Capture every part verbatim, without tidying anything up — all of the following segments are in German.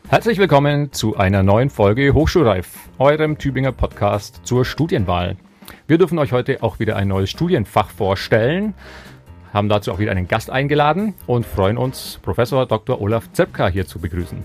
Herzlich willkommen zu einer neuen Folge Hochschulreif, eurem Tübinger Podcast zur Studienwahl. Wir dürfen euch heute auch wieder ein neues Studienfach vorstellen, haben dazu auch wieder einen Gast eingeladen und freuen uns, Professor Doktor Olaf Zepka hier zu begrüßen.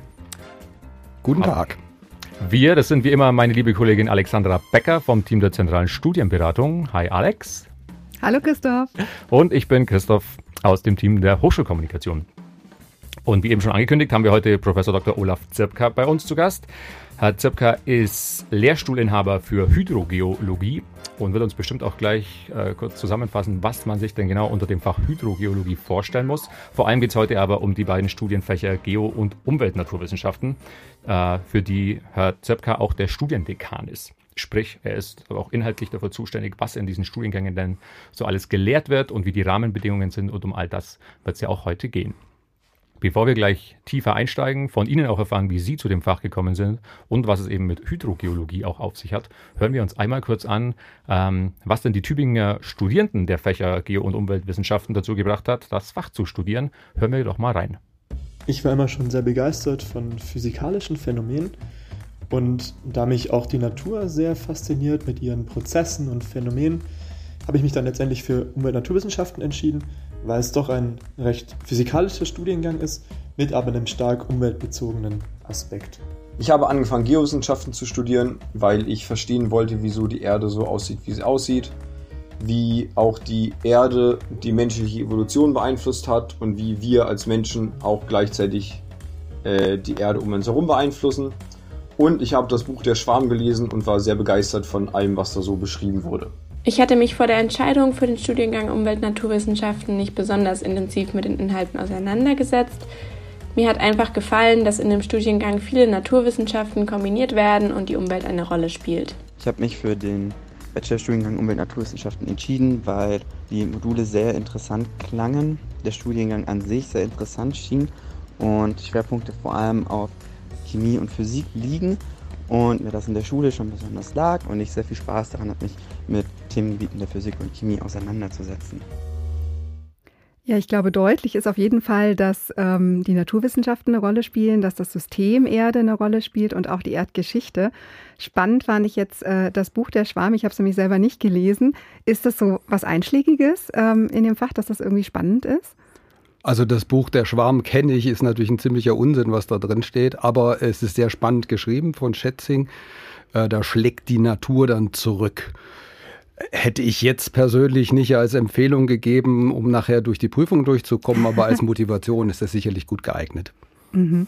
Guten Tag. Wir, das sind wie immer meine liebe Kollegin Alexandra Becker vom Team der Zentralen Studienberatung. Hi Alex. Hallo Christoph. Und ich bin Christoph aus dem Team der Hochschulkommunikation. Und wie eben schon angekündigt, haben wir heute Professor Doktor Olaf Zepka bei uns zu Gast. Herr Zepka ist Lehrstuhlinhaber für Hydrogeologie und wird uns bestimmt auch gleich äh, kurz zusammenfassen, was man sich denn genau unter dem Fach Hydrogeologie vorstellen muss. Vor allem geht es heute aber um die beiden Studienfächer Geo- und Umweltnaturwissenschaften, äh, für die Herr Zepka auch der Studiendekan ist. Sprich, er ist aber auch inhaltlich dafür zuständig, was in diesen Studiengängen denn so alles gelehrt wird und wie die Rahmenbedingungen sind. Und um all das wird es ja auch heute gehen. Bevor wir gleich tiefer einsteigen, von Ihnen auch erfahren, wie Sie zu dem Fach gekommen sind und was es eben mit Hydrogeologie auch auf sich hat, hören wir uns einmal kurz an, ähm, was denn die Tübinger Studierenden der Fächer Geo- und Umweltwissenschaften dazu gebracht hat, das Fach zu studieren. Hören wir doch mal rein. Ich war immer schon sehr begeistert von physikalischen Phänomenen und da mich auch die Natur sehr fasziniert mit ihren Prozessen und Phänomenen, habe ich mich dann letztendlich für Umwelt-Naturwissenschaften entschieden, weil es doch ein recht physikalischer Studiengang ist, mit aber einem stark umweltbezogenen Aspekt. Ich habe angefangen, Geowissenschaften zu studieren, weil ich verstehen wollte, wieso die Erde so aussieht, wie sie aussieht, wie auch die Erde die menschliche Evolution beeinflusst hat und wie wir als Menschen auch gleichzeitig äh, die Erde um uns herum beeinflussen. Und ich habe das Buch Der Schwarm gelesen und war sehr begeistert von allem, was da so beschrieben wurde. Ich hatte mich vor der Entscheidung für den Studiengang Umwelt-Naturwissenschaften nicht besonders intensiv mit den Inhalten auseinandergesetzt. Mir hat einfach gefallen, dass in dem Studiengang viele Naturwissenschaften kombiniert werden und die Umwelt eine Rolle spielt. Ich habe mich für den Bachelorstudiengang Umwelt-Naturwissenschaften entschieden, weil die Module sehr interessant klangen, der Studiengang an sich sehr interessant schien und Schwerpunkte vor allem auf Chemie und Physik liegen. Und mir das in der Schule schon besonders lag und ich sehr viel Spaß daran habe, mich mit Themengebieten der Physik und Chemie auseinanderzusetzen. Ja, ich glaube, deutlich ist auf jeden Fall, dass ähm, die Naturwissenschaften eine Rolle spielen, dass das System Erde eine Rolle spielt und auch die Erdgeschichte. Spannend fand ich jetzt äh, das Buch Der Schwarm. Ich habe es nämlich selber nicht gelesen. Ist das so was Einschlägiges ähm, in dem Fach, dass das irgendwie spannend ist? Also das Buch Der Schwarm kenne ich, ist natürlich ein ziemlicher Unsinn, was da drin steht, aber es ist sehr spannend geschrieben von Schätzing. Äh, da schlägt die Natur dann zurück. Hätte ich jetzt persönlich nicht als Empfehlung gegeben, um nachher durch die Prüfung durchzukommen, aber als Motivation ist das sicherlich gut geeignet. Mhm.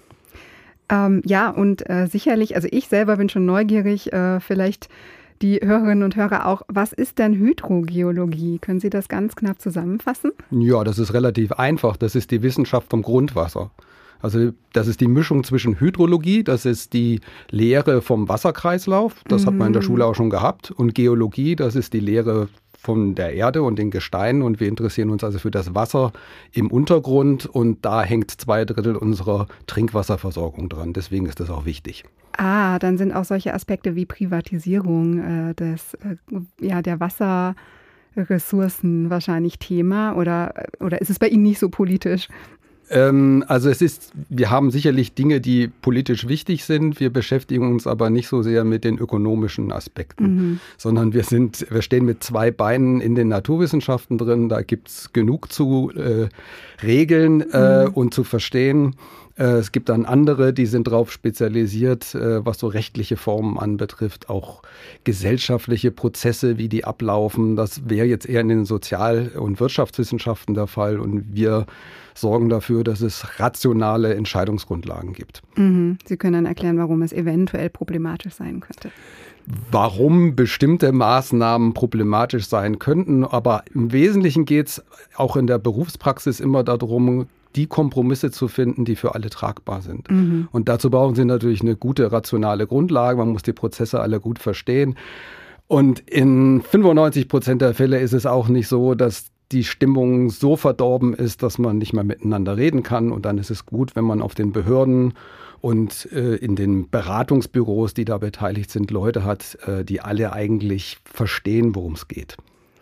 Ähm, ja, und äh, sicherlich, also ich selber bin schon neugierig, äh, vielleicht die Hörerinnen und Hörer auch. Was ist denn Hydrogeologie? Können Sie das ganz knapp zusammenfassen? Ja, das ist relativ einfach. Das ist die Wissenschaft vom Grundwasser. Also das ist die Mischung zwischen Hydrologie, das ist die Lehre vom Wasserkreislauf, das mhm. hat man in der Schule auch schon gehabt, und Geologie, das ist die Lehre von der Erde und den Gesteinen, und wir interessieren uns also für das Wasser im Untergrund und da hängt zwei Drittel unserer Trinkwasserversorgung dran. Deswegen ist das auch wichtig. Ah, dann sind auch solche Aspekte wie Privatisierung äh, des, äh, ja, der Wasserressourcen wahrscheinlich Thema, oder, oder ist es bei Ihnen nicht so politisch? Ähm, also es ist, wir haben sicherlich Dinge, die politisch wichtig sind. Wir beschäftigen uns aber nicht so sehr mit den ökonomischen Aspekten, mhm. sondern wir sind, wir stehen mit zwei Beinen in den Naturwissenschaften drin. Da gibt es genug zu äh, regeln äh, mhm. und zu verstehen. Es gibt dann andere, die sind darauf spezialisiert, was so rechtliche Formen anbetrifft, auch gesellschaftliche Prozesse, wie die ablaufen. Das wäre jetzt eher in den Sozial- und Wirtschaftswissenschaften der Fall. Und wir sorgen dafür, dass es rationale Entscheidungsgrundlagen gibt. Mhm. Sie können dann erklären, warum es eventuell problematisch sein könnte. Warum bestimmte Maßnahmen problematisch sein könnten. Aber im Wesentlichen geht es auch in der Berufspraxis immer darum, die Kompromisse zu finden, die für alle tragbar sind. Mhm. Und dazu brauchen Sie natürlich eine gute rationale Grundlage. Man muss die Prozesse alle gut verstehen. Und in fünfundneunzig Prozent der Fälle ist es auch nicht so, dass die Stimmung so verdorben ist, dass man nicht mehr miteinander reden kann. Und dann ist es gut, wenn man auf den Behörden und äh, in den Beratungsbüros, die da beteiligt sind, Leute hat, äh, die alle eigentlich verstehen, worum es geht.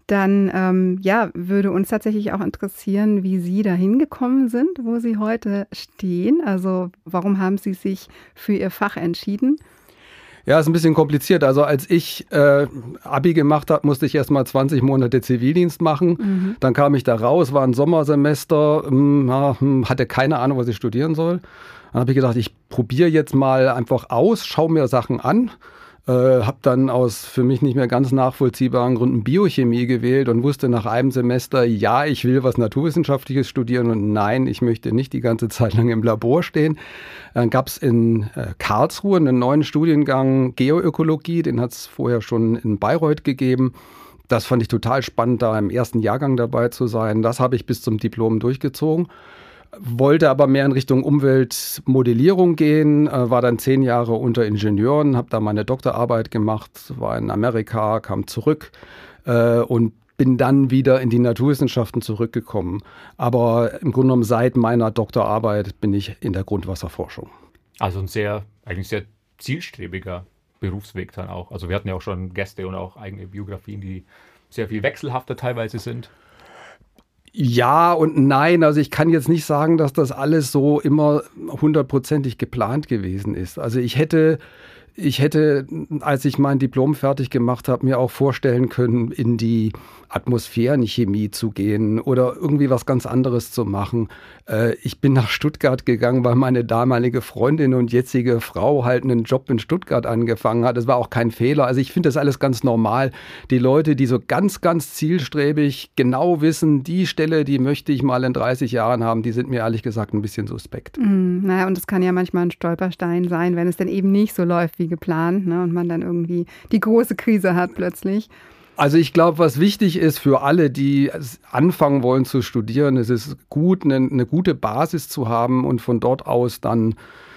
dann ähm, ja, würde uns tatsächlich auch interessieren, wie Sie dahin gekommen sind, wo Sie heute stehen. Also warum haben Sie sich für Ihr Fach entschieden? Ja, ist ein bisschen kompliziert. Also als ich äh, Abi gemacht habe, musste ich erst mal zwanzig Monate Zivildienst machen. Mhm. Dann kam ich da raus, war ein Sommersemester, ähm, hatte keine Ahnung, was ich studieren soll. Dann habe ich gedacht, ich probiere jetzt mal einfach aus, schaue mir Sachen an. Äh, habe dann aus für mich nicht mehr ganz nachvollziehbaren Gründen Biochemie gewählt und wusste nach einem Semester, ja, ich will was Naturwissenschaftliches studieren und nein, ich möchte nicht die ganze Zeit lang im Labor stehen. Dann gab es in äh, Karlsruhe einen neuen Studiengang Geoökologie, den hat es vorher schon in Bayreuth gegeben. Das fand ich total spannend, da im ersten Jahrgang dabei zu sein. Das habe ich bis zum Diplom durchgezogen. Wollte aber mehr in Richtung Umweltmodellierung gehen, äh, war dann zehn Jahre unter Ingenieuren, habe da meine Doktorarbeit gemacht, war in Amerika, kam zurück äh, und bin dann wieder in die Naturwissenschaften zurückgekommen. Aber im Grunde genommen seit meiner Doktorarbeit bin ich in der Grundwasserforschung. Also ein sehr, eigentlich sehr zielstrebiger Berufsweg dann auch. Also wir hatten ja auch schon Gäste und auch eigene Biografien, die sehr viel wechselhafter teilweise sind. Ja und nein, also ich kann jetzt nicht sagen, dass das alles so immer hundertprozentig geplant gewesen ist. Also ich hätte, ich hätte, als ich mein Diplom fertig gemacht habe, mir auch vorstellen können, in die Atmosphärenchemie zu gehen oder irgendwie was ganz anderes zu machen. Äh, ich bin nach Stuttgart gegangen, weil meine damalige Freundin und jetzige Frau halt einen Job in Stuttgart angefangen hat. Das war auch kein Fehler. Also ich finde das alles ganz normal. Die Leute, die so ganz, ganz zielstrebig genau wissen, die Stelle, die möchte ich mal in dreißig Jahren haben, die sind mir ehrlich gesagt ein bisschen suspekt. Mm, naja, und das kann ja manchmal ein Stolperstein sein, wenn es dann eben nicht so läuft wie geplant, ne, und man dann irgendwie die große Krise hat plötzlich. Also ich glaube, was wichtig ist für alle, die anfangen wollen zu studieren, es ist gut, eine, eine gute Basis zu haben und von dort aus dann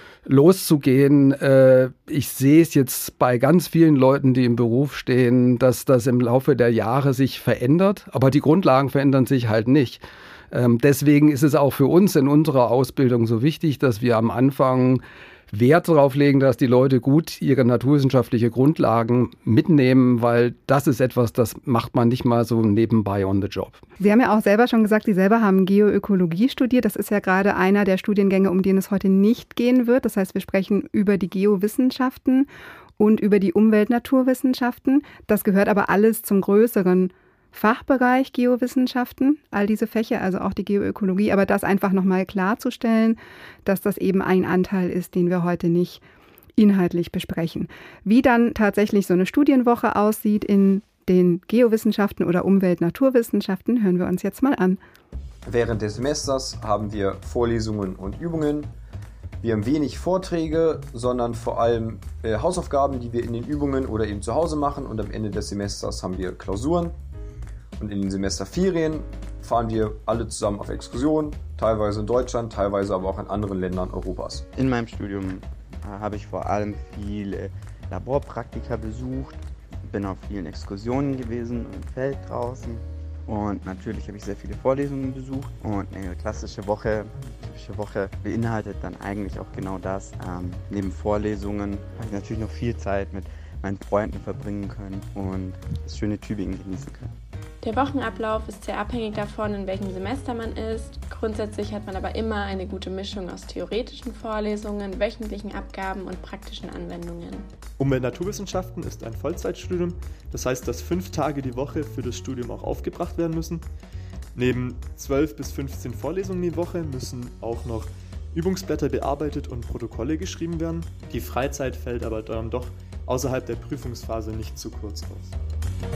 loszugehen. Ich sehe es jetzt bei ganz vielen Leuten, die im Beruf stehen, dass das im Laufe der Jahre sich verändert, aber die Grundlagen verändern sich halt nicht. Deswegen ist es auch für uns in unserer Ausbildung so wichtig, dass wir am Anfang Wert darauf legen, dass die Leute gut ihre naturwissenschaftliche Grundlagen mitnehmen, weil das ist etwas, das macht man nicht mal so nebenbei on the job. Sie haben ja auch selber schon gesagt, Sie selber haben Geoökologie studiert. Das ist ja gerade einer der Studiengänge, um den es heute nicht gehen wird. Das heißt, wir sprechen über die Geowissenschaften und über die Umweltnaturwissenschaften. Das gehört aber alles zum größeren Fachbereich Geowissenschaften, all diese Fächer, also auch die Geoökologie, aber das einfach nochmal klarzustellen, dass das eben ein Anteil ist, den wir heute nicht inhaltlich besprechen. Wie dann tatsächlich so eine Studienwoche aussieht in den Geowissenschaften oder Umwelt-Naturwissenschaften, hören wir uns jetzt mal an. Während des Semesters haben wir Vorlesungen und Übungen. Wir haben wenig Vorträge, sondern vor allem äh, Hausaufgaben, die wir in den Übungen oder eben zu Hause machen, und am Ende des Semesters haben wir Klausuren. Und in den Semesterferien fahren wir alle zusammen auf Exkursionen, teilweise in Deutschland, teilweise aber auch in anderen Ländern Europas. In meinem Studium äh, habe ich vor allem viele Laborpraktika besucht, bin auf vielen Exkursionen gewesen, im Feld draußen. Und natürlich habe ich sehr viele Vorlesungen besucht. Und eine klassische Woche, typische Woche beinhaltet dann eigentlich auch genau das. Ähm, neben Vorlesungen habe ich natürlich noch viel Zeit mit meinen Freunden verbringen können und das schöne Tübingen genießen können. Der Wochenablauf ist sehr abhängig davon, in welchem Semester man ist. Grundsätzlich hat man aber immer eine gute Mischung aus theoretischen Vorlesungen, wöchentlichen Abgaben und praktischen Anwendungen. Umwelt-Naturwissenschaften ist ein Vollzeitstudium. Das heißt, dass fünf Tage die Woche für das Studium auch aufgebracht werden müssen. Neben zwölf bis fünfzehn Vorlesungen die Woche müssen auch noch Übungsblätter bearbeitet und Protokolle geschrieben werden. Die Freizeit fällt aber dann doch außerhalb der Prüfungsphase nicht zu kurz aus.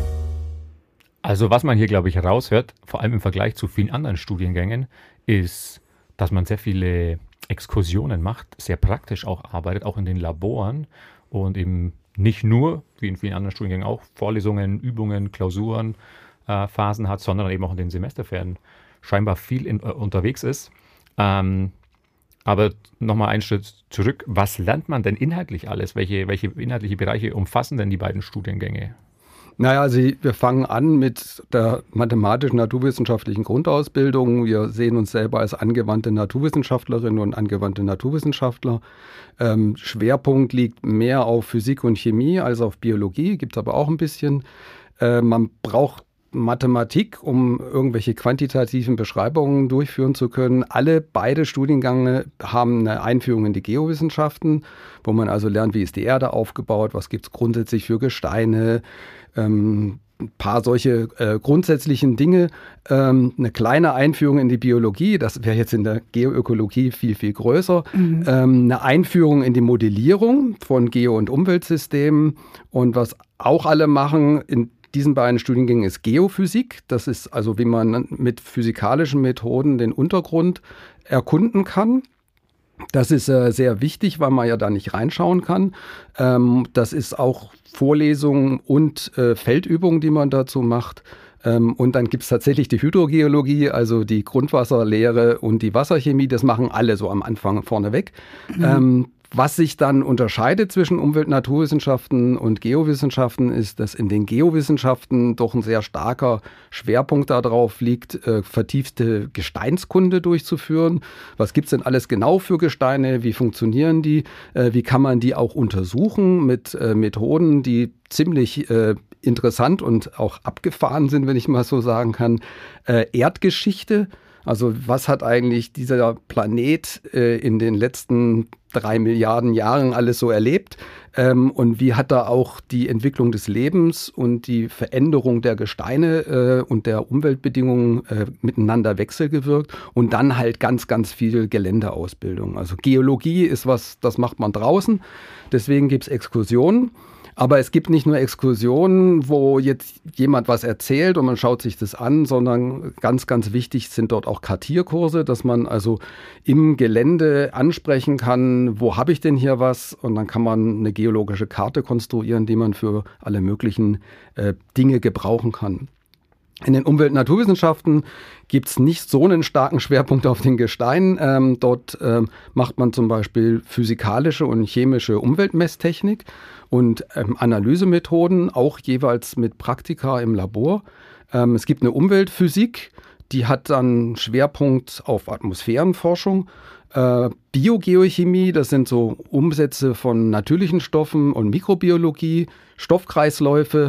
Also was man hier, glaube ich, heraushört, vor allem im Vergleich zu vielen anderen Studiengängen, ist, dass man sehr viele Exkursionen macht, sehr praktisch auch arbeitet, auch in den Laboren und eben nicht nur, wie in vielen anderen Studiengängen auch, Vorlesungen, Übungen, Klausuren, äh, Phasen hat, sondern eben auch in den Semesterferien scheinbar viel in, äh, unterwegs ist. Ähm, aber nochmal einen Schritt zurück, was lernt man denn inhaltlich alles? Welche, welche inhaltliche Bereiche umfassen denn die beiden Studiengänge? Naja, also wir fangen an mit der mathematischen naturwissenschaftlichen Grundausbildung. Wir sehen uns selber als angewandte Naturwissenschaftlerinnen und angewandte Naturwissenschaftler. Ähm, Schwerpunkt liegt mehr auf Physik und Chemie als auf Biologie, gibt es aber auch ein bisschen. Äh, man braucht Mathematik, um irgendwelche quantitativen Beschreibungen durchführen zu können. Alle beide Studiengänge haben eine Einführung in die Geowissenschaften, wo man also lernt, wie ist die Erde aufgebaut, was gibt es grundsätzlich für Gesteine, ähm, ein paar solche äh, grundsätzlichen Dinge. Ähm, eine kleine Einführung in die Biologie, das wäre jetzt in der Geoökologie viel, viel größer. Mhm. Ähm, eine Einführung in die Modellierung von Geo- und Umweltsystemen. Und was auch alle machen in diesen beiden Studiengängen ist Geophysik. Das ist also, wie man mit physikalischen Methoden den Untergrund erkunden kann. Das ist äh, sehr wichtig, weil man ja da nicht reinschauen kann. Ähm, das ist auch Vorlesungen und äh, Feldübungen, die man dazu macht. Ähm, und dann gibt es tatsächlich die Hydrogeologie, also die Grundwasserlehre und die Wasserchemie. Das machen alle so am Anfang vorneweg. Mhm. Ähm, Was sich dann unterscheidet zwischen Umwelt-, Naturwissenschaften und Geowissenschaften ist, dass in den Geowissenschaften doch ein sehr starker Schwerpunkt darauf liegt, äh, vertiefte Gesteinskunde durchzuführen. Was gibt es denn alles genau für Gesteine? Wie funktionieren die? Äh, wie kann man die auch untersuchen mit äh, Methoden, die ziemlich äh, interessant und auch abgefahren sind, wenn ich mal so sagen kann. Äh, Erdgeschichte. Also was hat eigentlich dieser Planet äh, in den letzten drei Milliarden Jahren alles so erlebt? Ähm, und wie hat da auch die Entwicklung des Lebens und die Veränderung der Gesteine äh, und der Umweltbedingungen äh, miteinander wechselgewirkt? Und dann halt ganz, ganz viel Geländeausbildung. Also Geologie ist was, das macht man draußen. Deswegen gibt es Exkursionen. Aber es gibt nicht nur Exkursionen, wo jetzt jemand was erzählt und man schaut sich das an, sondern ganz, ganz wichtig sind dort auch Kartierkurse, dass man also im Gelände ansprechen kann, wo habe ich denn hier was? Und dann kann man eine geologische Karte konstruieren, die man für alle möglichen äh, Dinge gebrauchen kann. In den Umwelt- und Naturwissenschaften gibt es nicht so einen starken Schwerpunkt auf den Gesteinen. Ähm, dort ähm, macht man zum Beispiel physikalische und chemische Umweltmesstechnik und ähm, Analysemethoden, auch jeweils mit Praktika im Labor. Ähm, es gibt eine Umweltphysik, die hat dann Schwerpunkt auf Atmosphärenforschung. Äh, Biogeochemie, das sind so Umsätze von natürlichen Stoffen und Mikrobiologie, Stoffkreisläufe.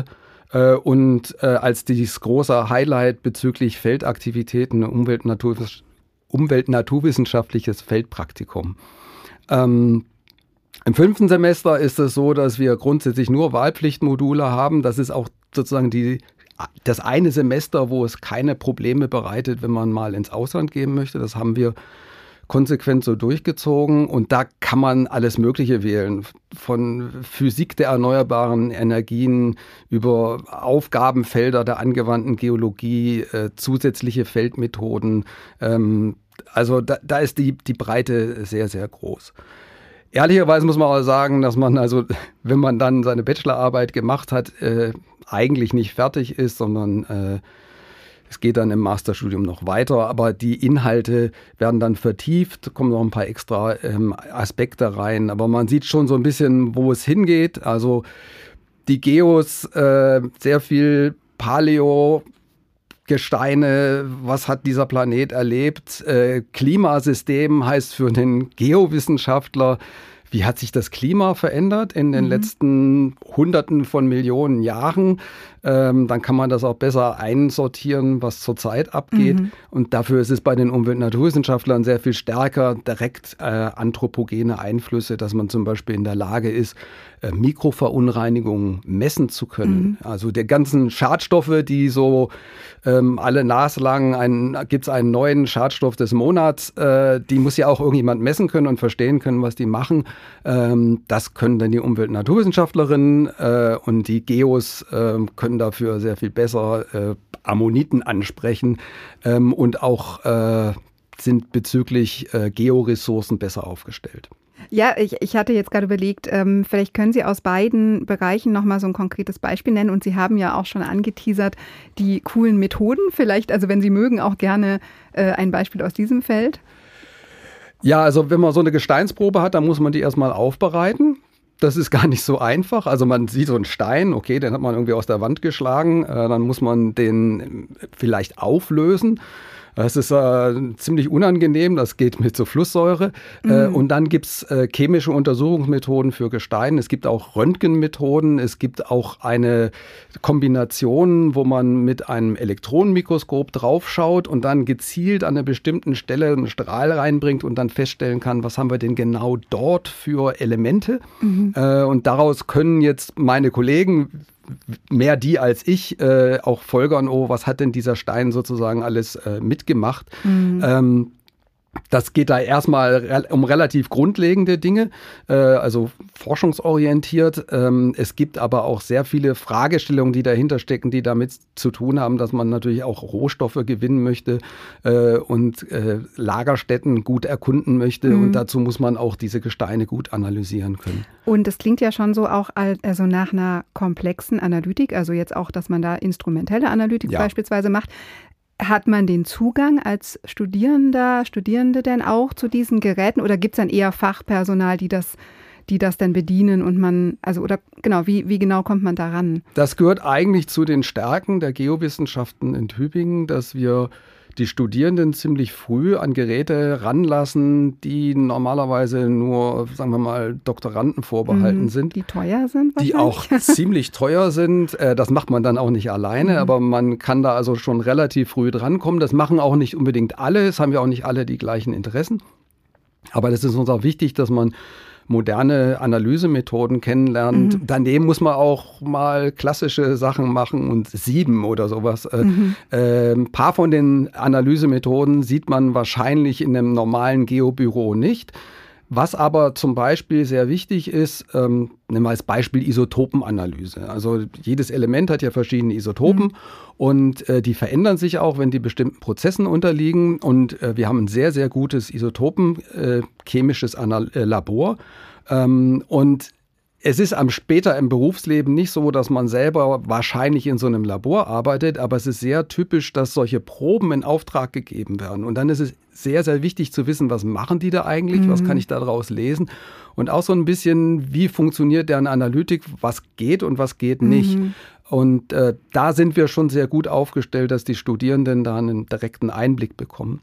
Und äh, als dieses große Highlight bezüglich Feldaktivitäten, Umwelt- Natur, Umwelt-naturwissenschaftliches Feldpraktikum. Ähm, Im fünften Semester ist es so, dass wir grundsätzlich nur Wahlpflichtmodule haben. Das ist auch sozusagen die, das eine Semester, wo es keine Probleme bereitet, wenn man mal ins Ausland gehen möchte. Das haben wir konsequent so durchgezogen und da kann man alles Mögliche wählen, von Physik der erneuerbaren Energien über Aufgabenfelder der angewandten Geologie, äh, zusätzliche Feldmethoden. Ähm, also da, da ist die, die Breite sehr, sehr groß. Ehrlicherweise muss man auch sagen, dass man also, wenn man dann seine Bachelorarbeit gemacht hat, äh, eigentlich nicht fertig ist, sondern äh, es geht dann im Masterstudium noch weiter, aber die Inhalte werden dann vertieft, kommen noch ein paar extra ähm, Aspekte rein. Aber man sieht schon so ein bisschen, wo es hingeht. Also die Geos, äh, sehr viel Paleo-Gesteine, was hat dieser Planet erlebt? Äh, Klimasystem heißt für den Geowissenschaftler, wie hat sich das Klima verändert in den mhm. letzten Hunderten von Millionen Jahren? Ähm, dann kann man das auch besser einsortieren, was zurzeit abgeht. Mhm. Und dafür ist es bei den Umwelt- und Naturwissenschaftlern sehr viel stärker direkt äh, anthropogene Einflüsse, dass man zum Beispiel in der Lage ist, äh, Mikroverunreinigungen messen zu können. Mhm. Also der ganzen Schadstoffe, die so ähm, alle naslang, gibt es einen neuen Schadstoff des Monats, äh, die muss ja auch irgendjemand messen können und verstehen können, was die machen. Ähm, das können dann die Umwelt- und Naturwissenschaftlerinnen äh, und die Geos äh, können dafür sehr viel besser äh, Ammoniten ansprechen ähm, und auch äh, sind bezüglich äh, Georessourcen besser aufgestellt. Ja, ich, ich hatte jetzt gerade überlegt, ähm, vielleicht können Sie aus beiden Bereichen nochmal so ein konkretes Beispiel nennen. Und Sie haben ja auch schon angeteasert, die coolen Methoden. Vielleicht, also wenn Sie mögen, auch gerne äh, ein Beispiel aus diesem Feld. Ja, also wenn man so eine Gesteinsprobe hat, dann muss man die erstmal aufbereiten. Das ist gar nicht so einfach. Also man sieht so einen Stein, okay, den hat man irgendwie aus der Wand geschlagen. Äh, dann muss man den vielleicht auflösen. Das ist äh, ziemlich unangenehm, das geht mit so Flusssäure. Mhm. Äh, und dann gibt es äh, chemische Untersuchungsmethoden für Gestein. Es gibt auch Röntgenmethoden. Es gibt auch eine Kombination, wo man mit einem Elektronenmikroskop draufschaut und dann gezielt an einer bestimmten Stelle einen Strahl reinbringt und dann feststellen kann, was haben wir denn genau dort für Elemente. Mhm. Äh, und daraus können jetzt meine Kollegen, mehr die als ich, äh, auch folgern, oh, was hat denn dieser Stein sozusagen alles äh, mitgemacht. Mhm. Ähm, Das geht da erstmal um relativ grundlegende Dinge, äh, also forschungsorientiert. Ähm, es gibt aber auch sehr viele Fragestellungen, die dahinter stecken, die damit zu tun haben, dass man natürlich auch Rohstoffe gewinnen möchte äh, und äh, Lagerstätten gut erkunden möchte. Mhm. Und dazu muss man auch diese Gesteine gut analysieren können. Und es klingt ja schon so auch also nach einer komplexen Analytik, also jetzt auch, dass man da instrumentelle Analytik ja. beispielsweise macht. Hat man den Zugang als Studierender, Studierende denn auch zu diesen Geräten oder gibt es dann eher Fachpersonal, die das, die das dann bedienen und man, also oder genau, wie, wie genau kommt man da ran? Das gehört eigentlich zu den Stärken der Geowissenschaften in Tübingen, dass wir die Studierenden ziemlich früh an Geräte ranlassen, die normalerweise nur, sagen wir mal, Doktoranden vorbehalten mhm, sind. Die teuer sind wahrscheinlich. Die auch ziemlich teuer sind. Das macht man dann auch nicht alleine, mhm. aber man kann da also schon relativ früh drankommen. Das machen auch nicht unbedingt alle, es haben ja auch nicht alle die gleichen Interessen. Aber das ist uns auch wichtig, dass man moderne Analysemethoden kennenlernt. Mhm. Daneben muss man auch mal klassische Sachen machen und sieben oder sowas. Mhm. Äh, ein paar von den Analysemethoden sieht man wahrscheinlich in einem normalen Geobüro nicht. Was aber zum Beispiel sehr wichtig ist, ähm, nehmen wir als Beispiel Isotopenanalyse. Also jedes Element hat ja verschiedene Isotopen mhm. und äh, die verändern sich auch, wenn die bestimmten Prozessen unterliegen. Und äh, wir haben ein sehr, sehr gutes Isotopen-chemisches äh, Anal- äh, Labor. Ähm, und es ist am später im Berufsleben nicht so, dass man selber wahrscheinlich in so einem Labor arbeitet, aber es ist sehr typisch, dass solche Proben in Auftrag gegeben werden. Und dann ist es sehr, sehr wichtig zu wissen, was machen die da eigentlich, mhm. was kann ich daraus lesen und auch so ein bisschen, wie funktioniert deren Analytik, was geht und was geht nicht. Mhm. Und äh, da sind wir schon sehr gut aufgestellt, dass die Studierenden da einen direkten Einblick bekommen.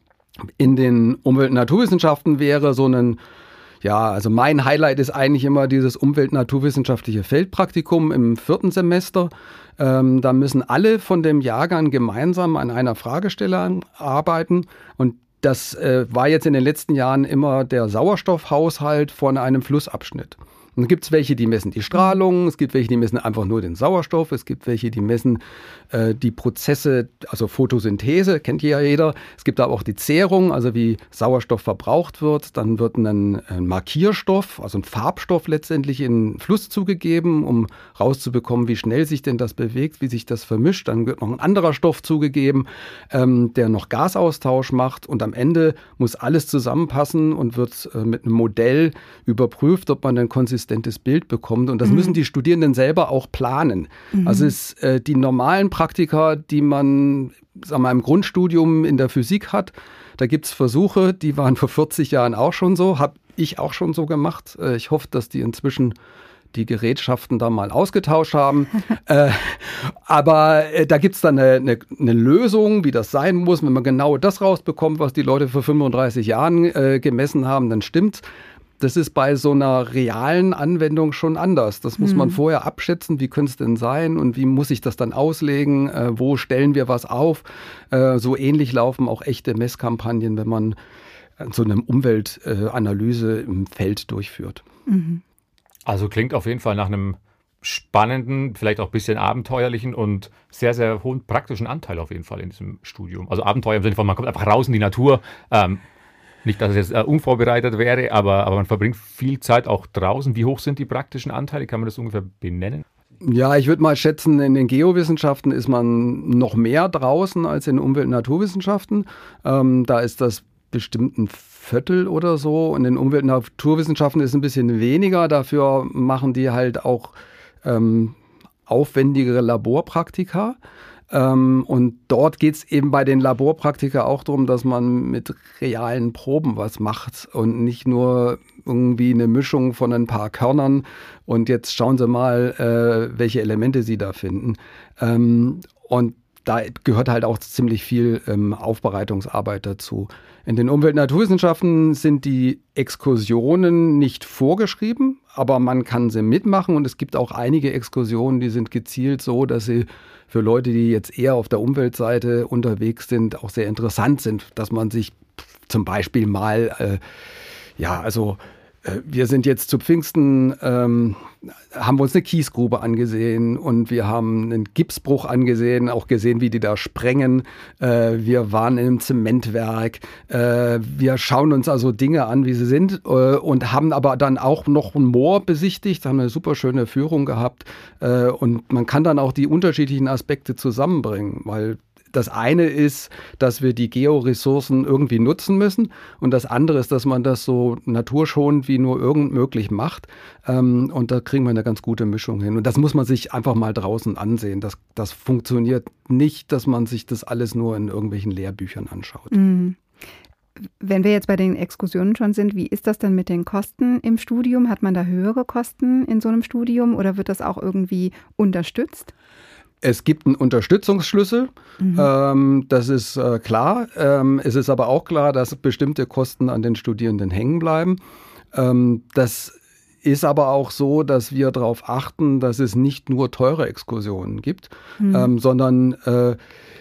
In den Umwelt- und Naturwissenschaften wäre so ein Ja, also mein Highlight ist eigentlich immer dieses umwelt-naturwissenschaftliche Feldpraktikum im vierten Semester. Ähm, da müssen alle von dem Jahrgang gemeinsam an einer Fragestelle arbeiten. Und das äh, war jetzt in den letzten Jahren immer der Sauerstoffhaushalt von einem Flussabschnitt. Und dann gibt es welche, die messen die Strahlung, es gibt welche, die messen einfach nur den Sauerstoff, es gibt welche, die messen äh, die Prozesse, also Photosynthese, kennt ja jeder. Es gibt aber auch die Zehrung, also wie Sauerstoff verbraucht wird. Dann wird ein, ein Markierstoff, also ein Farbstoff letztendlich in den Fluss zugegeben, um rauszubekommen, wie schnell sich denn das bewegt, wie sich das vermischt. Dann wird noch ein anderer Stoff zugegeben, ähm, der noch Gasaustausch macht. Und am Ende muss alles zusammenpassen und wird äh, mit einem Modell überprüft, ob man dann konsistent Bild bekommt. Und das mhm. müssen die Studierenden selber auch planen. Mhm. Also es, äh, die normalen Praktika, die man sagen wir, im Grundstudium in der Physik hat, da gibt es Versuche, die waren vor vierzig Jahren auch schon so, habe ich auch schon so gemacht. Äh, ich hoffe, dass die inzwischen die Gerätschaften da mal ausgetauscht haben. äh, aber äh, da gibt es dann eine, eine, eine Lösung, wie das sein muss. Wenn man genau das rausbekommt, was die Leute vor fünfunddreißig Jahren äh, gemessen haben, dann stimmt's. Das ist bei so einer realen Anwendung schon anders. Das muss man hm. vorher abschätzen, wie könnte es denn sein und wie muss ich das dann auslegen, äh, wo stellen wir was auf. Äh, so ähnlich laufen auch echte Messkampagnen, wenn man so eine Umweltanalyse äh, im Feld durchführt. Mhm. Also klingt auf jeden Fall nach einem spannenden, vielleicht auch ein bisschen abenteuerlichen und sehr, sehr hohen praktischen Anteil auf jeden Fall in diesem Studium. Also Abenteuer im Sinne von, man kommt einfach raus in die Natur, ähm, nicht, dass es jetzt äh, unvorbereitet wäre, aber, aber man verbringt viel Zeit auch draußen. Wie hoch sind die praktischen Anteile? Kann man das ungefähr benennen? Ja, ich würde mal schätzen, in den Geowissenschaften ist man noch mehr draußen als in Umwelt- und Naturwissenschaften. Ähm, da ist das bestimmt ein Viertel oder so. Und in Umwelt- und Naturwissenschaften ist es ein bisschen weniger. Dafür machen die halt auch ähm, aufwendigere Laborpraktika. Ähm, und dort geht es eben bei den Laborpraktika auch darum, dass man mit realen Proben was macht und nicht nur irgendwie eine Mischung von ein paar Körnern und jetzt schauen Sie mal, äh, welche Elemente Sie da finden. Ähm, und da gehört halt auch ziemlich viel ähm, Aufbereitungsarbeit dazu. In den Umwelt-Naturwissenschaften sind die Exkursionen nicht vorgeschrieben, aber man kann sie mitmachen und es gibt auch einige Exkursionen, die sind gezielt so, dass sie für Leute, die jetzt eher auf der Umweltseite unterwegs sind, auch sehr interessant sind, dass man sich zum Beispiel mal, äh, ja, also wir sind jetzt zu Pfingsten, ähm, haben wir uns eine Kiesgrube angesehen und wir haben einen Gipsbruch angesehen, auch gesehen, wie die da sprengen. Äh, wir waren in einem Zementwerk. Äh, wir schauen uns also Dinge an, wie sie sind äh, und haben aber dann auch noch ein Moor besichtigt, haben eine super schöne Führung gehabt äh, und man kann dann auch die unterschiedlichen Aspekte zusammenbringen, weil das eine ist, dass wir die Georessourcen irgendwie nutzen müssen und das andere ist, dass man das so naturschonend wie nur irgend möglich macht ähm, und da kriegen wir eine ganz gute Mischung hin und das muss man sich einfach mal draußen ansehen. Das, das funktioniert nicht, dass man sich das alles nur in irgendwelchen Lehrbüchern anschaut. Mhm. Wenn wir jetzt bei den Exkursionen schon sind, wie ist das denn mit den Kosten im Studium? Hat man da höhere Kosten in so einem Studium oder wird das auch irgendwie unterstützt? Es gibt einen Unterstützungsschlüssel, mhm. ähm, das ist äh, klar. Ähm, es ist aber auch klar, dass bestimmte Kosten an den Studierenden hängen bleiben. Ähm, das ist aber auch so, dass wir darauf achten, dass es nicht nur teure Exkursionen gibt, mhm. ähm, sondern äh,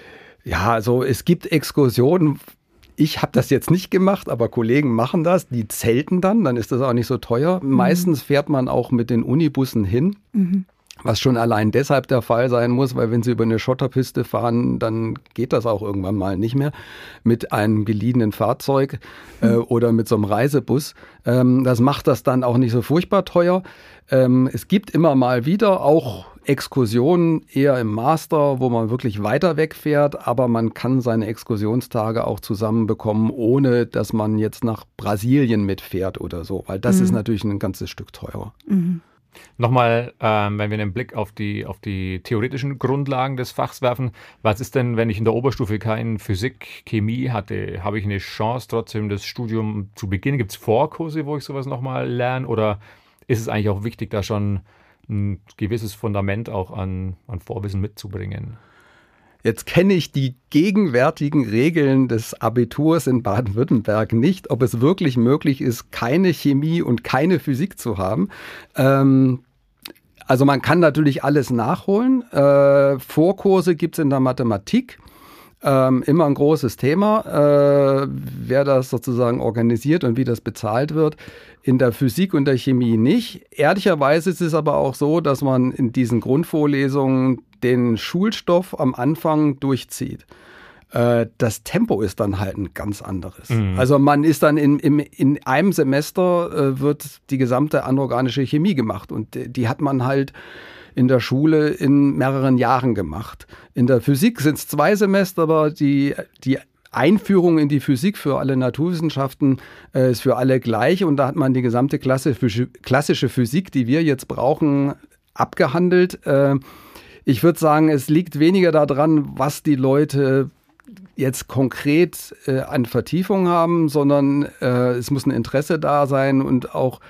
ja, also es gibt Exkursionen. Ich habe das jetzt nicht gemacht, aber Kollegen machen das. Die zelten dann, dann ist das auch nicht so teuer. Mhm. Meistens fährt man auch mit den Unibussen hin. Mhm. Was schon allein deshalb der Fall sein muss, weil wenn Sie über eine Schotterpiste fahren, dann geht das auch irgendwann mal nicht mehr mit einem geliehenen Fahrzeug äh, oder mit so einem Reisebus. Ähm, das macht das dann auch nicht so furchtbar teuer. Ähm, es gibt immer mal wieder auch Exkursionen eher im Master, wo man wirklich weiter wegfährt, aber man kann seine Exkursionstage auch zusammenbekommen, ohne dass man jetzt nach Brasilien mitfährt oder so, weil das mhm. ist natürlich ein ganzes Stück teurer. Mhm. Nochmal, ähm, wenn wir einen Blick auf die, auf die theoretischen Grundlagen des Fachs werfen, was ist denn, wenn ich in der Oberstufe keine Physik, Chemie hatte, habe ich eine Chance trotzdem das Studium zu beginnen? Gibt es Vorkurse, wo ich sowas nochmal lerne oder ist es eigentlich auch wichtig, da schon ein gewisses Fundament auch an, an Vorwissen mitzubringen? Jetzt kenne ich die gegenwärtigen Regeln des Abiturs in Baden-Württemberg nicht, ob es wirklich möglich ist, keine Chemie und keine Physik zu haben. Ähm, also man kann natürlich alles nachholen. Äh, Vorkurse gibt es in der Mathematik. Ähm, immer ein großes Thema, äh, wer das sozusagen organisiert und wie das bezahlt wird. In der Physik und der Chemie nicht. Ehrlicherweise ist es aber auch so, dass man in diesen Grundvorlesungen den Schulstoff am Anfang durchzieht. Äh, das Tempo ist dann halt ein ganz anderes. Mhm. Also man ist dann in, in, in einem Semester äh, wird die gesamte anorganische Chemie gemacht und die, die hat man halt in der Schule in mehreren Jahren gemacht. In der Physik sind es zwei Semester, aber die, die Einführung in die Physik für alle Naturwissenschaften äh, ist für alle gleich und da hat man die gesamte klassische, klassische Physik, die wir jetzt brauchen, abgehandelt. Äh, ich würde sagen, es liegt weniger daran, was die Leute jetzt konkret äh, an Vertiefung haben, sondern äh, es muss ein Interesse da sein und auch,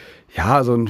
ja, so ein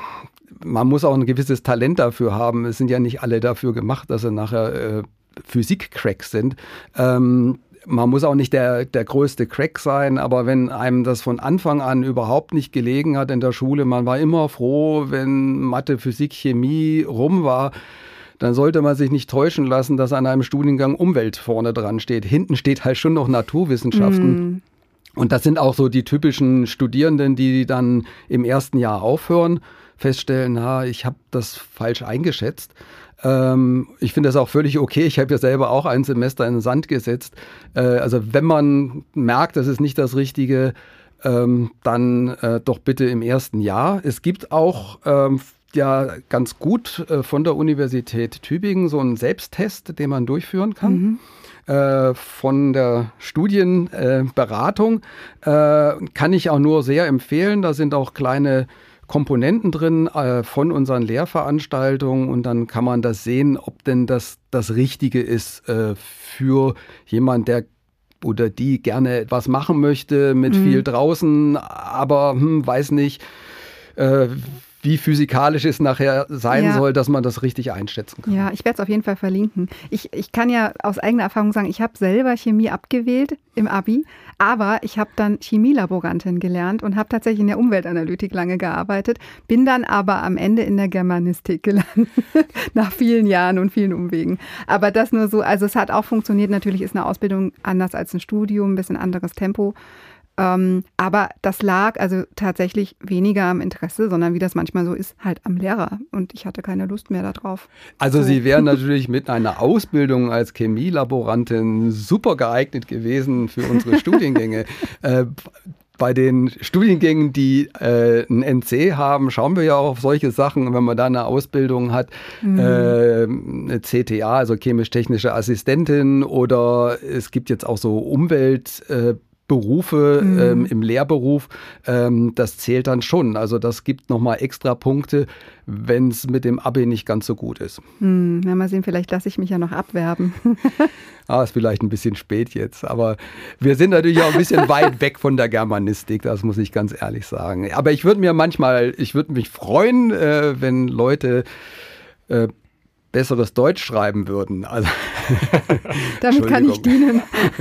man muss auch ein gewisses Talent dafür haben. Es sind ja nicht alle dafür gemacht, dass sie nachher äh, Physik-Cracks sind. Ähm, man muss auch nicht der, der größte Crack sein, aber wenn einem das von Anfang an überhaupt nicht gelegen hat in der Schule, man war immer froh, wenn Mathe, Physik, Chemie rum war, dann sollte man sich nicht täuschen lassen, dass an einem Studiengang Umwelt vorne dran steht. Hinten steht halt schon noch Naturwissenschaften. Mm. Und das sind auch so die typischen Studierenden, die dann im ersten Jahr aufhören, feststellen, na, ich habe das falsch eingeschätzt. Ähm, ich finde das auch völlig okay. Ich habe ja selber auch ein Semester in den Sand gesetzt. Äh, also wenn man merkt, das ist nicht das Richtige, ähm, dann äh, doch bitte im ersten Jahr. Es gibt auch ähm, ja ganz gut äh, von der Universität Tübingen so einen Selbsttest, den man durchführen kann. Mhm. Äh, von der Studienberatung äh, kann ich auch nur sehr empfehlen. Da sind auch kleine Komponenten drin äh, von unseren Lehrveranstaltungen und dann kann man das sehen, ob denn das das Richtige ist äh, für jemand, der oder die gerne etwas machen möchte mit mhm. viel draußen, aber hm, weiß nicht, äh, wie physikalisch es nachher sein ja. soll, dass man das richtig einschätzen kann. Ja, ich werde es auf jeden Fall verlinken. Ich, ich kann ja aus eigener Erfahrung sagen, ich habe selber Chemie abgewählt im Abi, aber ich habe dann Chemielaborantin gelernt und habe tatsächlich in der Umweltanalytik lange gearbeitet, bin dann aber am Ende in der Germanistik gelandet, nach vielen Jahren und vielen Umwegen. Aber das nur so, also es hat auch funktioniert. Natürlich ist eine Ausbildung anders als ein Studium, ein bisschen anderes Tempo. Ähm, aber das lag also tatsächlich weniger am Interesse, sondern wie das manchmal so ist, halt am Lehrer. Und ich hatte keine Lust mehr darauf. Also so. Sie wären natürlich mit einer Ausbildung als Chemielaborantin super geeignet gewesen für unsere Studiengänge. äh, Bei den Studiengängen, die äh, ein N C haben, schauen wir ja auch auf solche Sachen. Wenn man da eine Ausbildung hat, mhm. äh, eine C T A, also chemisch-technische Assistentin, oder es gibt jetzt auch so Umwelt- äh, Berufe mhm. ähm, im Lehrberuf, ähm, das zählt dann schon. Also das gibt nochmal extra Punkte, wenn es mit dem Abi nicht ganz so gut ist. Mhm. Na, mal sehen, vielleicht lasse ich mich ja noch abwerben. Ah, ist vielleicht ein bisschen spät jetzt, aber wir sind natürlich auch ein bisschen weit weg von der Germanistik, das muss ich ganz ehrlich sagen. Aber ich würde mir manchmal, ich würde mich freuen, äh, wenn Leute äh, besseres Deutsch schreiben würden. Also, damit kann ich dienen.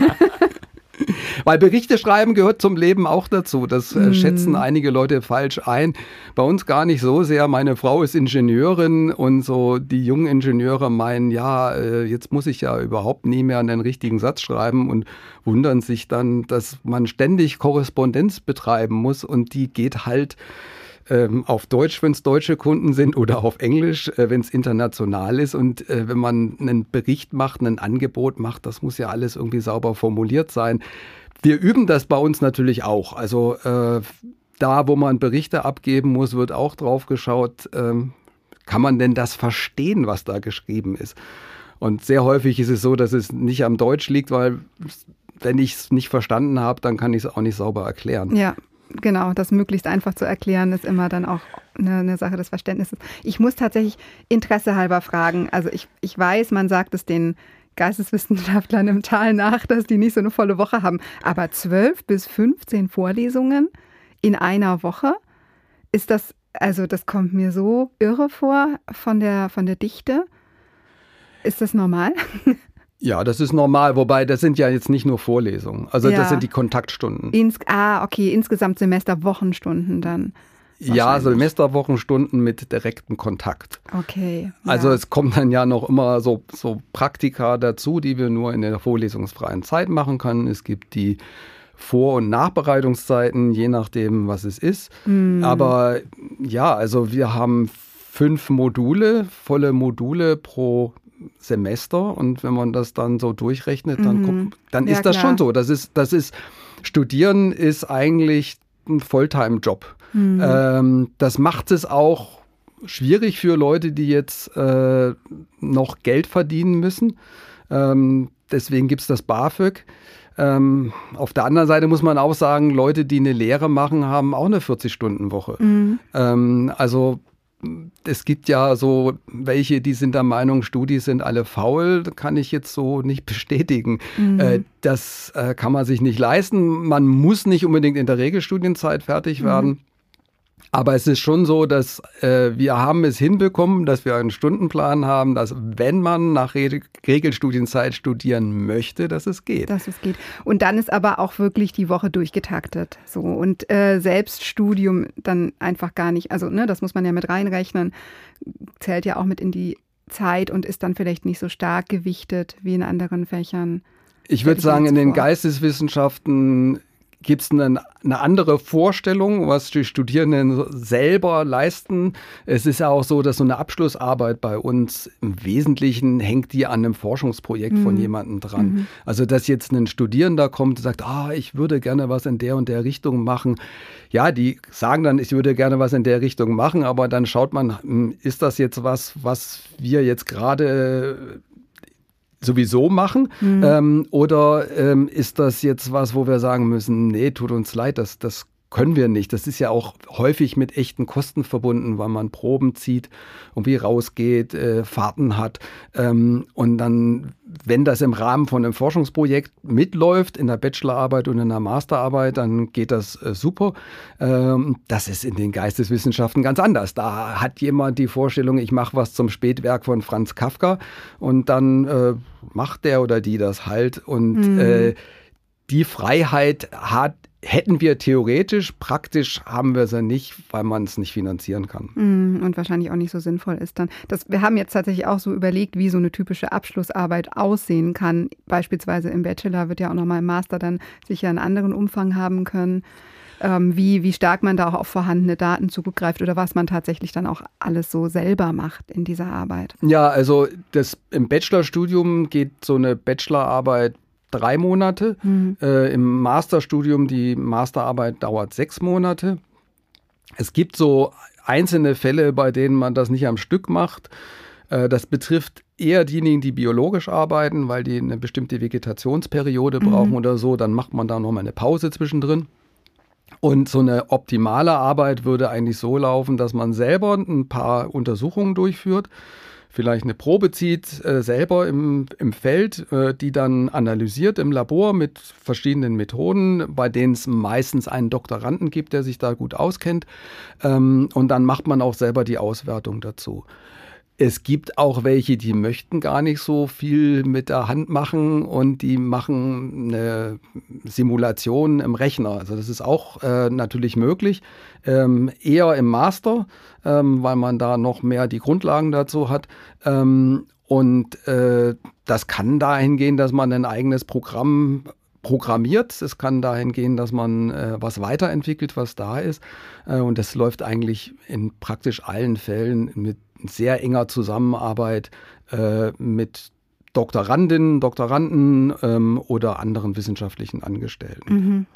Weil Berichte schreiben gehört zum Leben auch dazu. Das äh, mm. schätzen einige Leute falsch ein. Bei uns gar nicht so sehr. Meine Frau ist Ingenieurin und so die jungen Ingenieure meinen, ja, äh, jetzt muss ich ja überhaupt nie mehr einen richtigen Satz schreiben und wundern sich dann, dass man ständig Korrespondenz betreiben muss und die geht halt ähm, auf Deutsch, wenn es deutsche Kunden sind, oder auf Englisch, äh, wenn es international ist. Und äh, wenn man einen Bericht macht, ein Angebot macht, das muss ja alles irgendwie sauber formuliert sein. Wir üben das bei uns natürlich auch. Also äh, da, wo man Berichte abgeben muss, wird auch drauf geschaut, äh, kann man denn das verstehen, was da geschrieben ist? Und sehr häufig ist es so, dass es nicht am Deutsch liegt, weil wenn ich es nicht verstanden habe, dann kann ich es auch nicht sauber erklären. Ja. Genau, das möglichst einfach zu erklären, ist immer dann auch eine, eine Sache des Verständnisses. Ich muss tatsächlich interessehalber fragen. Also ich, ich weiß, man sagt es den Geisteswissenschaftlern im Tal nach, dass die nicht so eine volle Woche haben. Aber zwölf bis fünfzehn Vorlesungen in einer Woche, ist das, also das kommt mir so irre vor von der, von der Dichte. Ist das normal? Ja, das ist normal, wobei das sind ja jetzt nicht nur Vorlesungen, also ja. Das sind die Kontaktstunden. Ins, ah, okay, insgesamt Semesterwochenstunden dann. Ja, Semesterwochenstunden mit direktem Kontakt. Okay. Ja. Also es kommen dann ja noch immer so, so Praktika dazu, die wir nur in der vorlesungsfreien Zeit machen können. Es gibt die Vor- und Nachbereitungszeiten, je nachdem, was es ist. Mm. Aber ja, also wir haben fünf Module, volle Module pro Semester, und wenn man das dann so durchrechnet, dann, mhm. guck, dann ja, ist das klar. schon so. Das ist, das ist, Studieren ist eigentlich ein Volltime-Job. Mhm. Ähm, das macht es auch schwierig für Leute, die jetzt äh, noch Geld verdienen müssen. Ähm, deswegen gibt es das BAföG. Ähm, auf der anderen Seite muss man auch sagen, Leute, die eine Lehre machen, haben auch eine vierzig-Stunden-Woche. Mhm. Ähm, also es gibt ja so welche, die sind der Meinung, Studis sind alle faul. Das kann ich jetzt so nicht bestätigen. Mhm. Äh, das äh, kann man sich nicht leisten. Man muss nicht unbedingt in der Regelstudienzeit fertig werden. Mhm. Aber es ist schon so, dass äh, wir haben es hinbekommen, dass wir einen Stundenplan haben, dass wenn man nach Re- Regelstudienzeit studieren möchte, dass es geht. Dass es geht. Und dann ist aber auch wirklich die Woche durchgetaktet. So. Und äh, Selbststudium dann einfach gar nicht, also ne, das muss man ja mit reinrechnen, zählt ja auch mit in die Zeit und ist dann vielleicht nicht so stark gewichtet wie in anderen Fächern. Ich würde sagen, in den Geisteswissenschaften gibt es eine, eine andere Vorstellung, was die Studierenden selber leisten. Es ist ja auch so, dass so eine Abschlussarbeit bei uns im Wesentlichen hängt die an einem Forschungsprojekt mhm. von jemandem dran. Mhm. Also dass jetzt ein Studierender kommt und sagt, ah, ich würde gerne was in der und der Richtung machen. Ja, die sagen dann, ich würde gerne was in der Richtung machen, aber dann schaut man, ist das jetzt was, was wir jetzt gerade sowieso machen? Mhm. Ähm, oder ähm, ist das jetzt was, wo wir sagen müssen, nee, tut uns leid, das, das können wir nicht. Das ist ja auch häufig mit echten Kosten verbunden, weil man Proben zieht, irgendwie rausgeht, äh, Fahrten hat. Ähm, und dann, wenn das im Rahmen von einem Forschungsprojekt mitläuft, in der Bachelorarbeit und in der Masterarbeit, dann geht das äh, super. Ähm, das ist in den Geisteswissenschaften ganz anders. Da hat jemand die Vorstellung, ich mache was zum Spätwerk von Franz Kafka und dann äh, macht der oder die das halt. Und mhm. äh, die Freiheit hat hätten wir theoretisch, praktisch haben wir sie nicht, weil man es nicht finanzieren kann. Und wahrscheinlich auch nicht so sinnvoll ist dann. Das, wir haben jetzt tatsächlich auch so überlegt, wie so eine typische Abschlussarbeit aussehen kann. Beispielsweise im Bachelor wird ja auch nochmal im Master dann sicher einen anderen Umfang haben können. Ähm, wie, wie stark man da auch auf vorhandene Daten zurückgreift oder was man tatsächlich dann auch alles so selber macht in dieser Arbeit. Ja, also das, im Bachelorstudium geht so eine Bachelorarbeit drei Monate. Mhm. Äh, im Masterstudium, die Masterarbeit dauert sechs Monate. Es gibt so einzelne Fälle, bei denen man das nicht am Stück macht. Äh, das betrifft eher diejenigen, die biologisch arbeiten, weil die eine bestimmte Vegetationsperiode mhm. brauchen oder so. Dann macht man da nochmal eine Pause zwischendrin. Und so eine optimale Arbeit würde eigentlich so laufen, dass man selber ein paar Untersuchungen durchführt, vielleicht eine Probe zieht äh, selber im, im Feld, äh, die dann analysiert im Labor mit verschiedenen Methoden, bei denen es meistens einen Doktoranden gibt, der sich da gut auskennt. Ähm, und dann macht man auch selber die Auswertung dazu. Es gibt auch welche, die möchten gar nicht so viel mit der Hand machen und die machen eine Simulation im Rechner. Also das ist auch äh, natürlich möglich, ähm, eher im Master, ähm, weil man da noch mehr die Grundlagen dazu hat. Ähm, und äh, das kann dahin gehen, dass man ein eigenes Programm programmiert. Es kann dahin gehen, dass man äh, was weiterentwickelt, was da ist. Äh, und das läuft eigentlich in praktisch allen Fällen mit sehr enger Zusammenarbeit äh, mit Doktorandinnen, Doktoranden ähm, oder anderen wissenschaftlichen Angestellten. Mhm.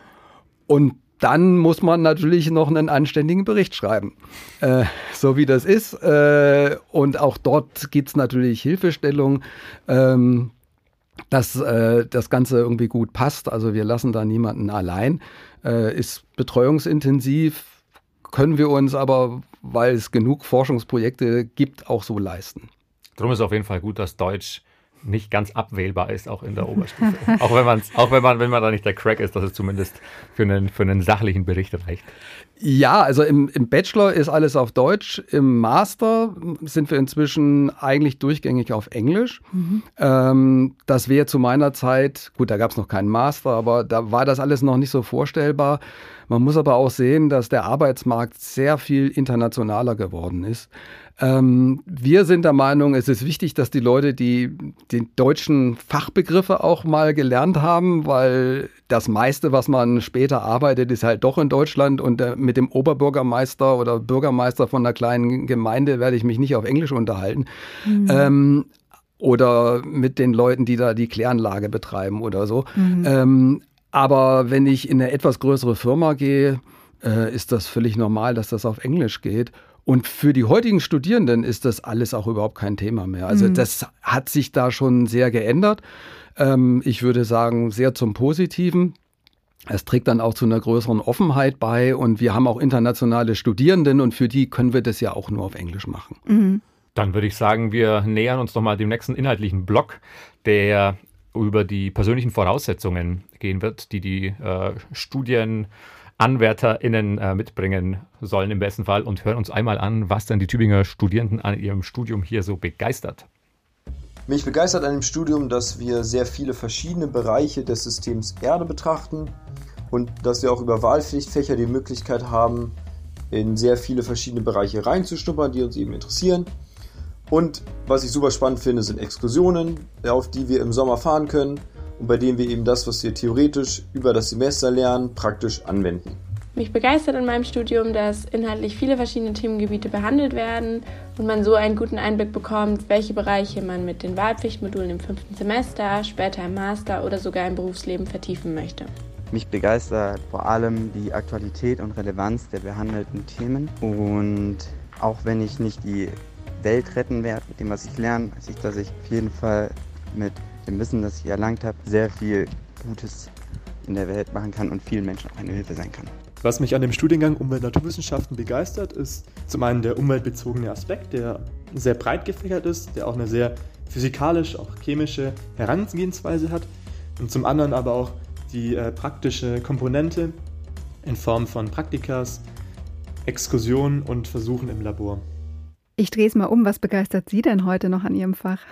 Und dann muss man natürlich noch einen anständigen Bericht schreiben, äh, so wie das ist. Äh, und auch dort gibt es natürlich Hilfestellung, ähm, dass äh, das Ganze irgendwie gut passt. Also wir lassen da niemanden allein. Äh, ist betreuungsintensiv, können wir uns aber, weil es genug Forschungsprojekte gibt, auch so leisten. Darum ist es auf jeden Fall gut, dass Deutsch nicht ganz abwählbar ist, auch in der Oberstufe. auch wenn, man's, auch wenn man, wenn man da nicht der Crack ist, dass es zumindest für einen, für einen sachlichen Bericht reicht. Ja, also im, im Bachelor ist alles auf Deutsch. Im Master sind wir inzwischen eigentlich durchgängig auf Englisch. Mhm. Ähm, das wäre zu meiner Zeit, gut, da gab es noch keinen Master, aber da war das alles noch nicht so vorstellbar. Man muss aber auch sehen, dass der Arbeitsmarkt sehr viel internationaler geworden ist. Ähm, wir sind der Meinung, es ist wichtig, dass die Leute die, die deutschen Fachbegriffe auch mal gelernt haben, weil das meiste, was man später arbeitet, ist halt doch in Deutschland und äh, mit dem Oberbürgermeister oder Bürgermeister von einer kleinen Gemeinde werde ich mich nicht auf Englisch unterhalten. Mhm. Ähm, oder mit den Leuten, die da die Kläranlage betreiben oder so. Mhm. Ähm, aber wenn ich in eine etwas größere Firma gehe, äh, ist das völlig normal, dass das auf Englisch geht. Und für die heutigen Studierenden ist das alles auch überhaupt kein Thema mehr. Also mhm. das hat sich da schon sehr geändert. Ähm, ich würde sagen, sehr zum Positiven. Es trägt dann auch zu einer größeren Offenheit bei. Und wir haben auch internationale Studierenden und für die können wir das ja auch nur auf Englisch machen. Mhm. Dann würde ich sagen, wir nähern uns nochmal dem nächsten inhaltlichen Block, der über die persönlichen Voraussetzungen gehen wird, die die äh, StudienanwärterInnen äh, mitbringen sollen im besten Fall und hören uns einmal an, was denn die Tübinger Studierenden an ihrem Studium hier so begeistert. Mich begeistert an dem Studium, dass wir sehr viele verschiedene Bereiche des Systems Erde betrachten und dass wir auch über Wahlpflichtfächer die Möglichkeit haben, in sehr viele verschiedene Bereiche reinzuschnuppern, die uns eben interessieren. Und was ich super spannend finde, sind Exkursionen, auf die wir im Sommer fahren können und bei denen wir eben das, was wir theoretisch über das Semester lernen, praktisch anwenden. Mich begeistert in meinem Studium, dass inhaltlich viele verschiedene Themengebiete behandelt werden und man so einen guten Einblick bekommt, welche Bereiche man mit den Wahlpflichtmodulen im fünften Semester, später im Master oder sogar im Berufsleben vertiefen möchte. Mich begeistert vor allem die Aktualität und Relevanz der behandelten Themen und auch wenn ich nicht die Welt retten werde mit dem, was ich lerne, weiß ich, dass ich auf jeden Fall mit dem Wissen, das ich erlangt habe, sehr viel Gutes in der Welt machen kann und vielen Menschen auch eine Hilfe sein kann. Was mich an dem Studiengang Umwelt-Naturwissenschaften begeistert, ist zum einen der umweltbezogene Aspekt, der sehr breit gefächert ist, der auch eine sehr physikalisch, auch chemische Herangehensweise hat und zum anderen aber auch die äh, praktische Komponente in Form von Praktikas, Exkursionen und Versuchen im Labor. Ich drehe es mal um. Was begeistert Sie denn heute noch an Ihrem Fach?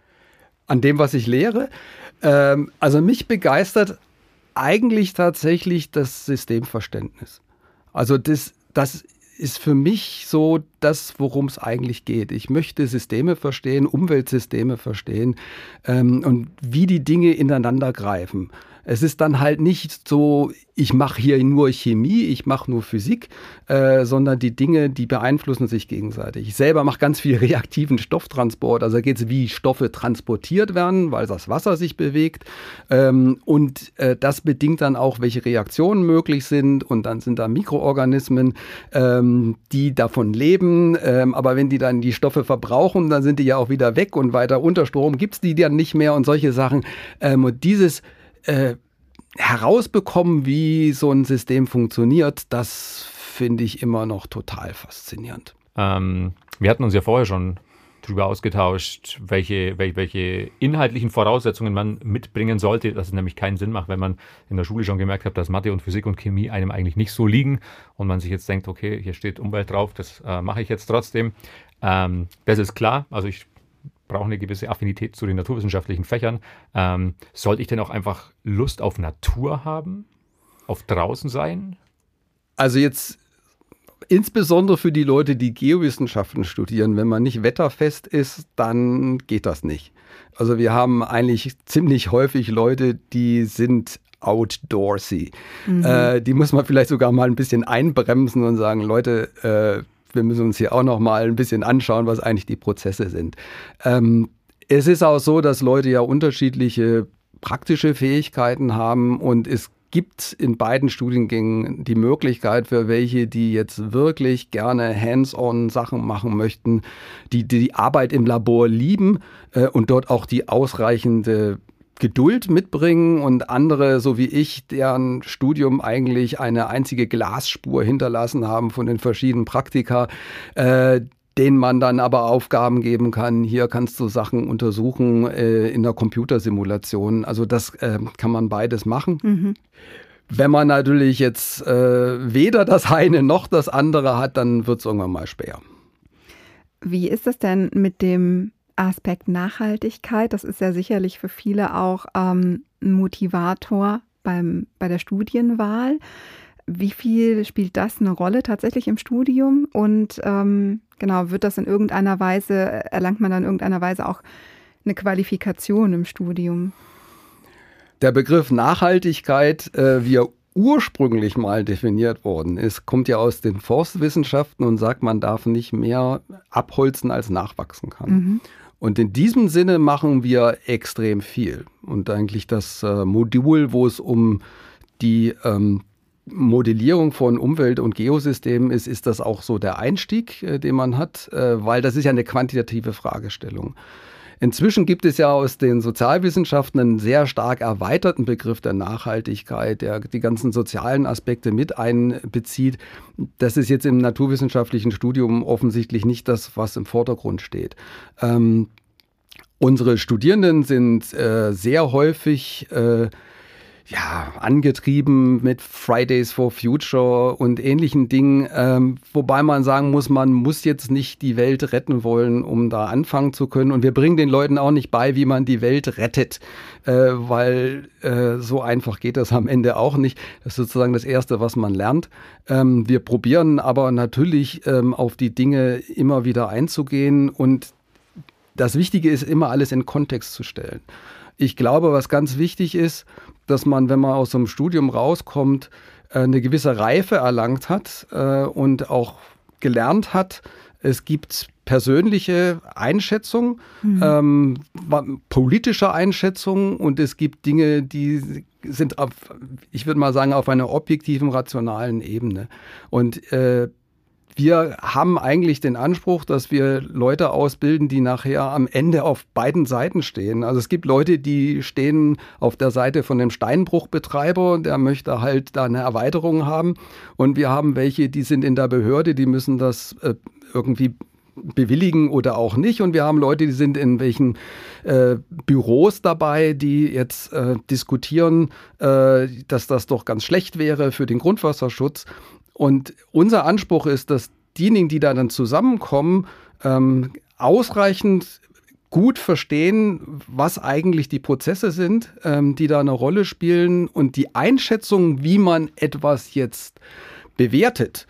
An dem, was ich lehre? Ähm, also mich begeistert eigentlich tatsächlich das Systemverständnis. Also das, das ist für mich so das, worum es eigentlich geht. Ich möchte Systeme verstehen, Umweltsysteme verstehen ähm, und wie die Dinge ineinander greifen. Es ist dann halt nicht so, ich mache hier nur Chemie, ich mache nur Physik, äh, sondern die Dinge, die beeinflussen sich gegenseitig. Ich selber mache ganz viel reaktiven Stofftransport, also da geht es, wie Stoffe transportiert werden, weil das Wasser sich bewegt. Ähm, und äh, das bedingt dann auch, welche Reaktionen möglich sind. Und dann sind da Mikroorganismen, ähm, die davon leben. Ähm, aber wenn die dann die Stoffe verbrauchen, dann sind die ja auch wieder weg und weiter unter Strom gibt es die dann nicht mehr und solche Sachen. Ähm, und dieses Äh, herausbekommen, wie so ein System funktioniert, das finde ich immer noch total faszinierend. Ähm, wir hatten uns ja vorher schon darüber ausgetauscht, welche, welche, welche inhaltlichen Voraussetzungen man mitbringen sollte, dass es nämlich keinen Sinn macht, wenn man in der Schule schon gemerkt hat, dass Mathe und Physik und Chemie einem eigentlich nicht so liegen und man sich jetzt denkt, okay, hier steht Umwelt drauf, das äh, mache ich jetzt trotzdem. Ähm, das ist klar, also ich brauche eine gewisse Affinität zu den naturwissenschaftlichen Fächern. Ähm, sollte ich denn auch einfach Lust auf Natur haben? Auf draußen sein? Also jetzt insbesondere für die Leute, die Geowissenschaften studieren, wenn man nicht wetterfest ist, dann geht das nicht. Also wir haben eigentlich ziemlich häufig Leute, die sind outdoorsy. Mhm. Äh, die muss man vielleicht sogar mal ein bisschen einbremsen und sagen, Leute, äh, wir müssen uns hier auch noch mal ein bisschen anschauen, was eigentlich die Prozesse sind. Ähm, es ist auch so, dass Leute ja unterschiedliche praktische Fähigkeiten haben und es gibt in beiden Studiengängen die Möglichkeit für welche, die jetzt wirklich gerne hands-on Sachen machen möchten, die die Arbeit im Labor lieben äh, und dort auch die ausreichende Geduld mitbringen und andere, so wie ich, deren Studium eigentlich eine einzige Glasspur hinterlassen haben von den verschiedenen Praktika, äh, denen man dann aber Aufgaben geben kann. Hier kannst du Sachen untersuchen äh, in der Computersimulation. Also das äh, kann man beides machen. Mhm. Wenn man natürlich jetzt äh, weder das eine noch das andere hat, dann wird es irgendwann mal schwer. Wie ist das denn mit dem Aspekt Nachhaltigkeit? Das ist ja sicherlich für viele auch ähm, ein Motivator beim, bei der Studienwahl. Wie viel spielt das eine Rolle tatsächlich im Studium? Und ähm, genau, wird das in irgendeiner Weise, erlangt man dann in irgendeiner Weise auch eine Qualifikation im Studium? Der Begriff Nachhaltigkeit, äh, wie er ursprünglich mal definiert worden ist, kommt ja aus den Forstwissenschaften und sagt, man darf nicht mehr abholzen, als nachwachsen kann. Mhm. Und in diesem Sinne machen wir extrem viel. Und eigentlich das äh, Modul, wo es um die ähm, Modellierung von Umwelt- und Geosystemen ist, ist das auch so der Einstieg, äh, den man hat, äh, weil das ist ja eine quantitative Fragestellung. Inzwischen gibt es ja aus den Sozialwissenschaften einen sehr stark erweiterten Begriff der Nachhaltigkeit, der die ganzen sozialen Aspekte mit einbezieht. Das ist jetzt im naturwissenschaftlichen Studium offensichtlich nicht das, was im Vordergrund steht. Ähm, unsere Studierenden sind äh, sehr häufig äh, ja, angetrieben mit Fridays for Future und ähnlichen Dingen, ähm, wobei man sagen muss, man muss jetzt nicht die Welt retten wollen, um da anfangen zu können. Und wir bringen den Leuten auch nicht bei, wie man die Welt rettet, äh, weil äh, so einfach geht das am Ende auch nicht. Das ist sozusagen das Erste, was man lernt. Ähm, wir probieren aber natürlich ähm, auf die Dinge immer wieder einzugehen und das Wichtige ist immer, alles in Kontext zu stellen. Ich glaube, was ganz wichtig ist, dass man, wenn man aus so einem Studium rauskommt, eine gewisse Reife erlangt hat und auch gelernt hat. Es gibt persönliche Einschätzungen, mhm. ähm, politische Einschätzungen und es gibt Dinge, die sind, auf, ich würde mal sagen, auf einer objektiven, rationalen Ebene. Und äh, wir haben eigentlich den Anspruch, dass wir Leute ausbilden, die nachher am Ende auf beiden Seiten stehen. Also es gibt Leute, die stehen auf der Seite von dem Steinbruchbetreiber, der möchte halt da eine Erweiterung haben. Und wir haben welche, die sind in der Behörde, die müssen das äh, irgendwie bewilligen oder auch nicht. Und wir haben Leute, die sind in welchen äh, Büros dabei, die jetzt äh, diskutieren, äh, dass das doch ganz schlecht wäre für den Grundwasserschutz. Und unser Anspruch ist, dass diejenigen, die da dann zusammenkommen, ähm, ausreichend gut verstehen, was eigentlich die Prozesse sind, ähm, die da eine Rolle spielen, und die Einschätzung, wie man etwas jetzt bewertet,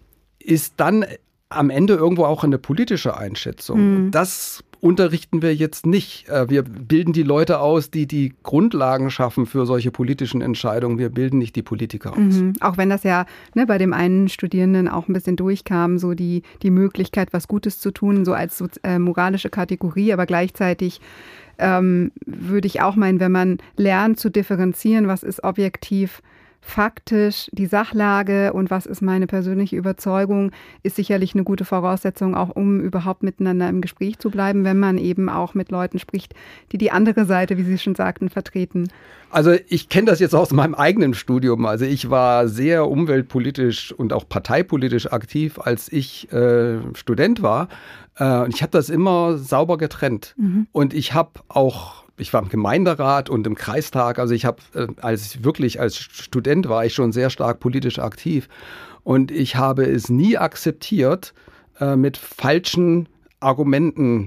ist dann am Ende irgendwo auch eine politische Einschätzung. Mhm. Das unterrichten wir jetzt nicht. Wir bilden die Leute aus, die die Grundlagen schaffen für solche politischen Entscheidungen. Wir bilden nicht die Politiker aus. Mhm. Auch wenn das ja ne, bei dem einen Studierenden auch ein bisschen durchkam, so die, die Möglichkeit, was Gutes zu tun, so als so, äh, moralische Kategorie, aber gleichzeitig ähm, würde ich auch meinen, wenn man lernt zu differenzieren, was ist objektiv faktisch, die Sachlage und was ist meine persönliche Überzeugung, ist sicherlich eine gute Voraussetzung, auch um überhaupt miteinander im Gespräch zu bleiben, wenn man eben auch mit Leuten spricht, die die andere Seite, wie Sie schon sagten, vertreten. Also ich kenne das jetzt aus meinem eigenen Studium. Also ich war sehr umweltpolitisch und auch parteipolitisch aktiv, als ich äh, Student war. Äh, ich habe das immer sauber getrennt. Mhm. Und ich habe auch Ich war im Gemeinderat und im Kreistag, also ich habe, als ich wirklich als Student war, ich schon sehr stark politisch aktiv, und ich habe es nie akzeptiert, mit falschen Argumenten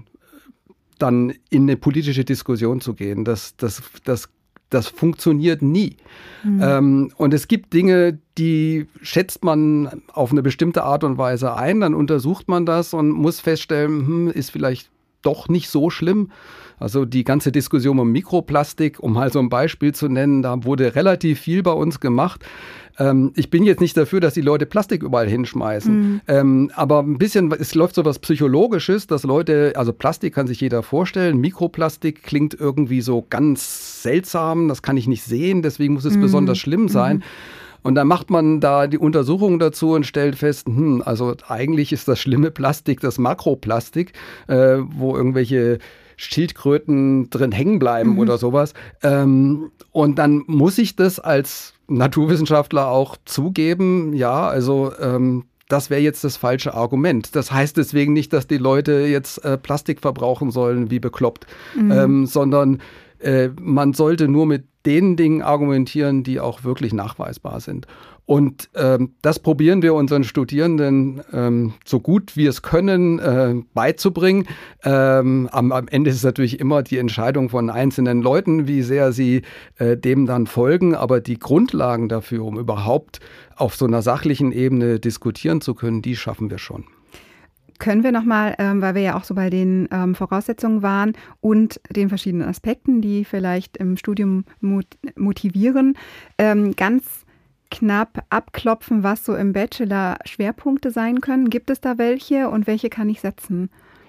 dann in eine politische Diskussion zu gehen. Das, das, das, das funktioniert nie. Mhm. Ähm, und es gibt Dinge, die schätzt man auf eine bestimmte Art und Weise ein, dann untersucht man das und muss feststellen, hm, ist vielleicht doch nicht so schlimm. Also die ganze Diskussion um Mikroplastik, um mal so ein Beispiel zu nennen, da wurde relativ viel bei uns gemacht. Ähm, ich bin jetzt nicht dafür, dass die Leute Plastik überall hinschmeißen. Mhm. Ähm, aber ein bisschen, es läuft so was Psychologisches, dass Leute, also Plastik kann sich jeder vorstellen, Mikroplastik klingt irgendwie so ganz seltsam, das kann ich nicht sehen, deswegen muss es mhm. besonders schlimm sein. Mhm. Und dann macht man da die Untersuchung dazu und stellt fest, hm, also eigentlich ist das schlimme Plastik das Makroplastik, äh, wo irgendwelche Schildkröten drin hängen bleiben mhm. oder sowas. Ähm, und dann muss ich das als Naturwissenschaftler auch zugeben, ja, also ähm, das wäre jetzt das falsche Argument. Das heißt deswegen nicht, dass die Leute jetzt äh, Plastik verbrauchen sollen wie bekloppt, mhm. ähm, sondern äh, man sollte nur mit den Dingen argumentieren, die auch wirklich nachweisbar sind. Und ähm, das probieren wir unseren Studierenden ähm, so gut wir es können äh, beizubringen. Ähm, am, am Ende ist es natürlich immer die Entscheidung von einzelnen Leuten, wie sehr sie äh, dem dann folgen. Aber die Grundlagen dafür, um überhaupt auf so einer sachlichen Ebene diskutieren zu können, die schaffen wir schon. Können wir nochmal, ähm, weil wir ja auch so bei den ähm, Voraussetzungen waren und den verschiedenen Aspekten, die vielleicht im Studium mot- motivieren, ähm, ganz knapp abklopfen, was so im Bachelor Schwerpunkte sein können? Gibt es da welche und welche kann ich setzen?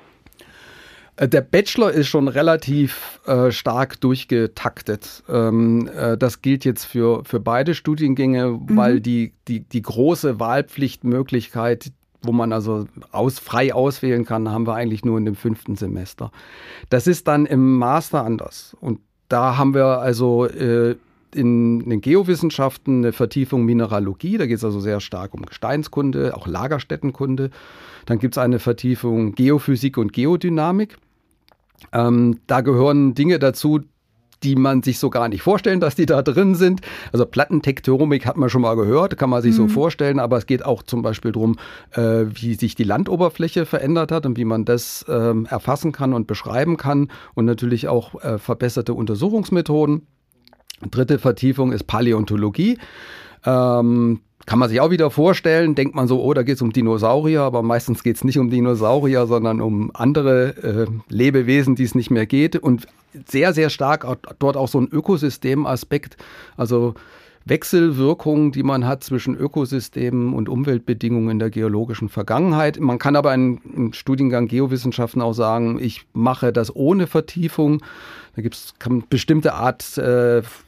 Der Bachelor ist schon relativ äh, stark durchgetaktet. Ähm, äh, das gilt jetzt für, für beide Studiengänge, mhm. weil die, die, die große Wahlpflichtmöglichkeit, wo man also aus, frei auswählen kann, haben wir eigentlich nur in dem fünften Semester. Das ist dann im Master anders. Und da haben wir also äh, in den Geowissenschaften eine Vertiefung Mineralogie. Da geht es also sehr stark um Gesteinskunde, auch Lagerstättenkunde. Dann gibt es eine Vertiefung Geophysik und Geodynamik. Ähm, da gehören Dinge dazu, die man sich so gar nicht vorstellen, dass die da drin sind. Also Plattentektonik hat man schon mal gehört, kann man sich mhm. so vorstellen, aber es geht auch zum Beispiel darum, äh, wie sich die Landoberfläche verändert hat und wie man das äh, erfassen kann und beschreiben kann, und natürlich auch äh, verbesserte Untersuchungsmethoden. Dritte Vertiefung ist Paläontologie. Ähm, kann man sich auch wieder vorstellen, denkt man so, oh, da geht es um Dinosaurier, aber meistens geht es nicht um Dinosaurier, sondern um andere äh, Lebewesen, die es nicht mehr geht. Und sehr, sehr stark dort auch so ein Ökosystemaspekt, also Wechselwirkungen, die man hat zwischen Ökosystemen und Umweltbedingungen in der geologischen Vergangenheit. Man kann aber im Studiengang Geowissenschaften auch sagen, ich mache das ohne Vertiefung. Da gibt es eine bestimmte Art äh,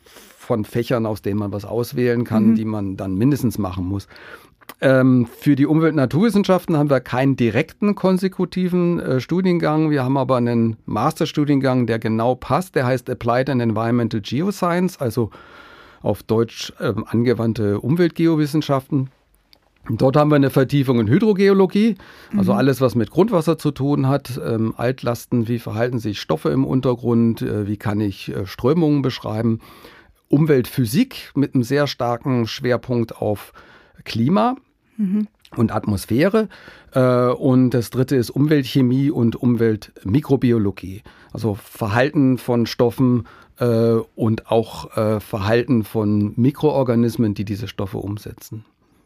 von Fächern, aus denen man was auswählen kann, Mhm. die man dann mindestens machen muss. Ähm, für die Umwelt- und Naturwissenschaften haben wir keinen direkten konsekutiven äh, Studiengang. Wir haben aber einen Masterstudiengang, der genau passt. Der heißt Applied and Environmental Geoscience, also auf Deutsch äh, angewandte Umweltgeowissenschaften. Dort haben wir eine Vertiefung in Hydrogeologie, also Mhm. alles, was mit Grundwasser zu tun hat, ähm, Altlasten, wie verhalten sich Stoffe im Untergrund, äh, wie kann ich äh, Strömungen beschreiben. Umweltphysik mit einem sehr starken Schwerpunkt auf Klima Mhm. und Atmosphäre. Äh, und das dritte ist Umweltchemie und Umweltmikrobiologie. Also Verhalten von Stoffen äh, und auch äh, Verhalten von Mikroorganismen, die diese Stoffe umsetzen.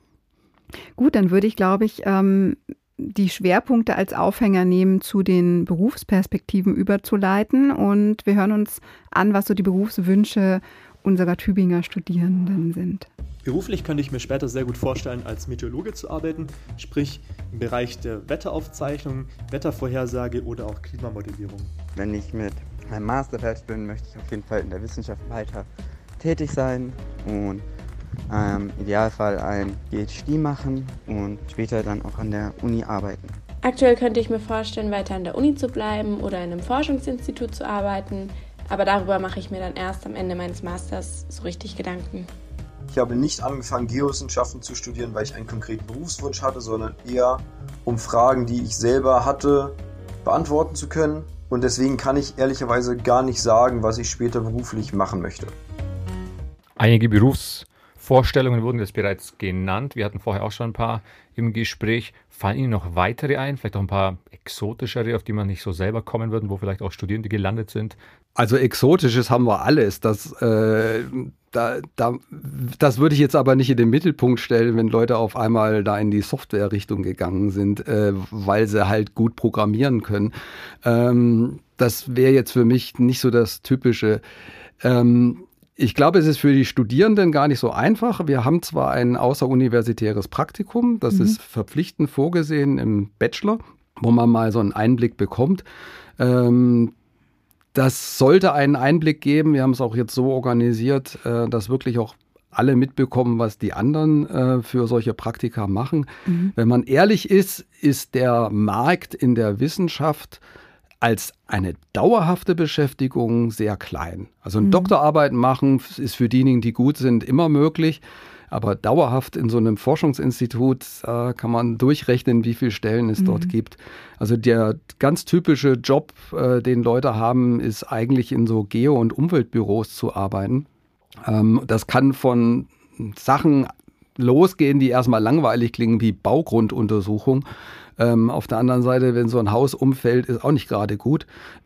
Gut, dann würde ich, glaube ich, ähm, die Schwerpunkte als Aufhänger nehmen, zu den Berufsperspektiven überzuleiten. Und wir hören uns an, was so die Berufswünsche unserer Tübinger Studierenden sind. Beruflich könnte ich mir später sehr gut vorstellen, als Meteorologe zu arbeiten, sprich im Bereich der Wetteraufzeichnung, Wettervorhersage oder auch Klimamodellierung. Wenn ich mit meinem Master fertig bin, möchte ich auf jeden Fall in der Wissenschaft weiter tätig sein und im Idealfall ein PhD machen und später dann auch an der Uni arbeiten. Aktuell könnte ich mir vorstellen, weiter an der Uni zu bleiben oder in einem Forschungsinstitut zu arbeiten, aber darüber mache ich mir dann erst am Ende meines Masters so richtig Gedanken. Ich habe nicht angefangen, Geowissenschaften zu studieren, weil ich einen konkreten Berufswunsch hatte, sondern eher um Fragen, die ich selber hatte, beantworten zu können. Und deswegen kann ich ehrlicherweise gar nicht sagen, was ich später beruflich machen möchte. Einige Berufsvorstellungen wurden jetzt bereits genannt. Wir hatten vorher auch schon ein paar im Gespräch. Fallen Ihnen noch weitere ein? Vielleicht auch ein paar exotischere, auf die man nicht so selber kommen würden, wo vielleicht auch Studierende gelandet sind? Also Exotisches haben wir alles. Das, äh, da, da, das würde ich jetzt aber nicht in den Mittelpunkt stellen, wenn Leute auf einmal da in die Software-Richtung gegangen sind, äh, weil sie halt gut programmieren können. Ähm, das wäre jetzt für mich nicht so das Typische. Ähm, Ich glaube, es ist für die Studierenden gar nicht so einfach. Wir haben zwar ein außeruniversitäres Praktikum, das Mhm. ist verpflichtend vorgesehen im Bachelor, wo man mal so einen Einblick bekommt. Ähm, das sollte einen Einblick geben. Wir haben es auch jetzt so organisiert, äh, dass wirklich auch alle mitbekommen, was die anderen äh, für solche Praktika machen. Mhm. Wenn man ehrlich ist, ist der Markt in der Wissenschaft als eine dauerhafte Beschäftigung sehr klein. Also eine Mhm. Doktorarbeit machen ist für diejenigen, die gut sind, immer möglich. Aber dauerhaft in so einem Forschungsinstitut äh, kann man durchrechnen, wie viele Stellen es Mhm. dort gibt. Also der ganz typische Job, äh, den Leute haben, ist eigentlich in so Geo- und Umweltbüros zu arbeiten. Ähm, das kann von Sachen losgehen, die erstmal langweilig klingen, wie Baugrunduntersuchung. Ähm, auf der anderen Seite, wenn so ein Haus umfällt, ist auch nicht gerade gut.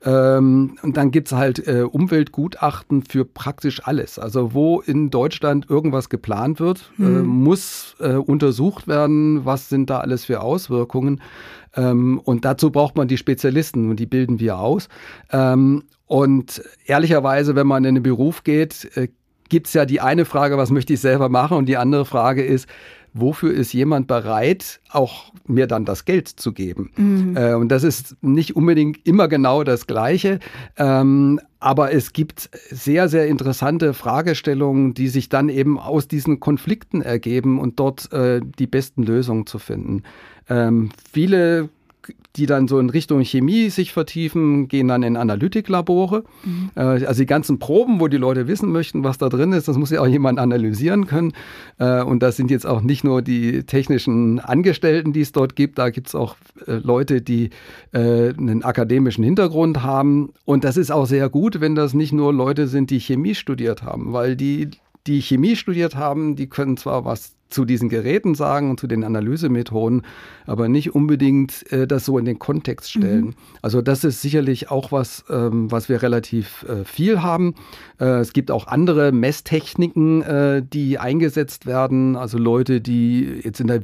Ähm, und dann gibt es halt äh, Umweltgutachten für praktisch alles. Also wo in Deutschland irgendwas geplant wird, Mhm. äh, muss äh, untersucht werden, was sind da alles für Auswirkungen. Ähm, und dazu braucht man die Spezialisten und die bilden wir aus. Ähm, und ehrlicherweise, wenn man in den Beruf geht, äh, gibt es ja die eine Frage, was möchte ich selber machen? Und die andere Frage ist, wofür ist jemand bereit, auch mir dann das Geld zu geben? Mhm. Äh, und das ist nicht unbedingt immer genau das Gleiche. Ähm, aber es gibt sehr, sehr interessante Fragestellungen, die sich dann eben aus diesen Konflikten ergeben und dort äh, die besten Lösungen zu finden. Ähm, viele, die dann so in Richtung Chemie sich vertiefen, gehen dann in Analytiklabore. Mhm. Äh, also die ganzen Proben, wo die Leute wissen möchten, was da drin ist, das muss ja auch jemand analysieren können. Äh, und das sind jetzt auch nicht nur die technischen Angestellten, die es dort gibt, da gibt es auch äh, Leute, die äh, einen akademischen Hintergrund haben. Und das ist auch sehr gut, wenn das nicht nur Leute sind, die Chemie studiert haben, weil die, die Chemie studiert haben, die können zwar was zu diesen Geräten sagen und zu den Analysemethoden, aber nicht unbedingt äh, das so in den Kontext stellen. Mhm. Also das ist sicherlich auch was, ähm, was wir relativ äh, viel haben. Äh, es gibt auch andere Messtechniken, äh, die eingesetzt werden. Also Leute, die jetzt in der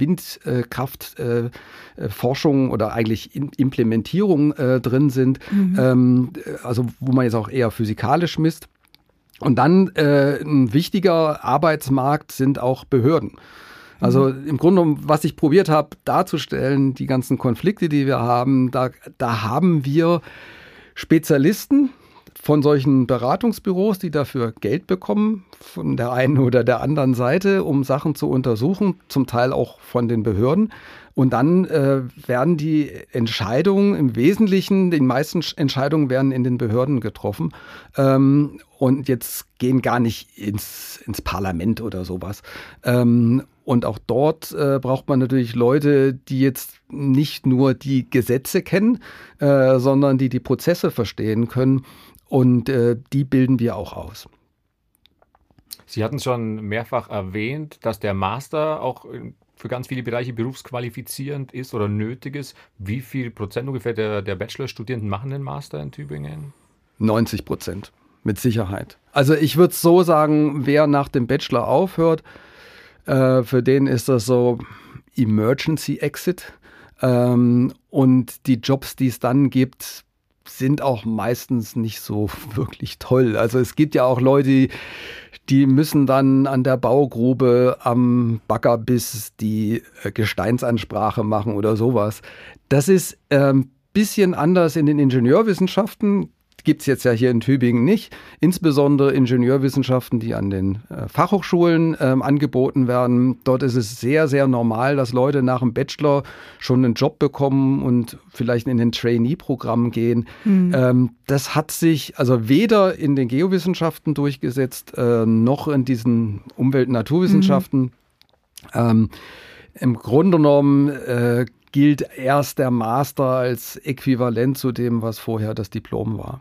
Windkraftforschung äh, oder eigentlich in Implementierung äh, drin sind, Mhm. ähm, also wo man jetzt auch eher physikalisch misst. Und dann äh, ein wichtiger Arbeitsmarkt sind auch Behörden. Also im Grunde genommen, was ich probiert habe darzustellen, die ganzen Konflikte, die wir haben, da, da haben wir Spezialisten, von solchen Beratungsbüros, die dafür Geld bekommen, von der einen oder der anderen Seite, um Sachen zu untersuchen, zum Teil auch von den Behörden. Und dann äh, werden die Entscheidungen im Wesentlichen, die meisten Entscheidungen werden in den Behörden getroffen ähm, und jetzt gehen gar nicht ins, ins Parlament oder sowas. Ähm, und auch dort äh, braucht man natürlich Leute, die jetzt nicht nur die Gesetze kennen, äh, sondern die die Prozesse verstehen können. Und äh, die bilden wir auch aus. Sie hatten es schon mehrfach erwähnt, dass der Master auch für ganz viele Bereiche berufsqualifizierend ist oder nötig ist. Wie viel Prozent ungefähr der, der Bachelorstudierenden machen den Master in Tübingen? neunzig Prozent, mit Sicherheit. Also ich würde so sagen, wer nach dem Bachelor aufhört, äh, für den ist das so Emergency Exit. Ähm, und die Jobs, die es dann gibt, sind auch meistens nicht so wirklich toll. Also es gibt ja auch Leute, die, die müssen dann an der Baugrube am Baggerbiss die Gesteinsansprache machen oder sowas. Das ist ein ähm, bisschen anders in den Ingenieurwissenschaften. Gibt es jetzt ja hier in Tübingen nicht. Insbesondere Ingenieurwissenschaften, die an den äh, Fachhochschulen ähm, angeboten werden. Dort ist es sehr, sehr normal, dass Leute nach dem Bachelor schon einen Job bekommen und vielleicht in den Trainee-Programm gehen. Mhm. Ähm, das hat sich also weder in den Geowissenschaften durchgesetzt, äh, noch in diesen Umwelt- und Naturwissenschaften. Mhm. Ähm, Im Grunde genommen äh, gilt erst der Master als äquivalent zu dem, was vorher das Diplom war.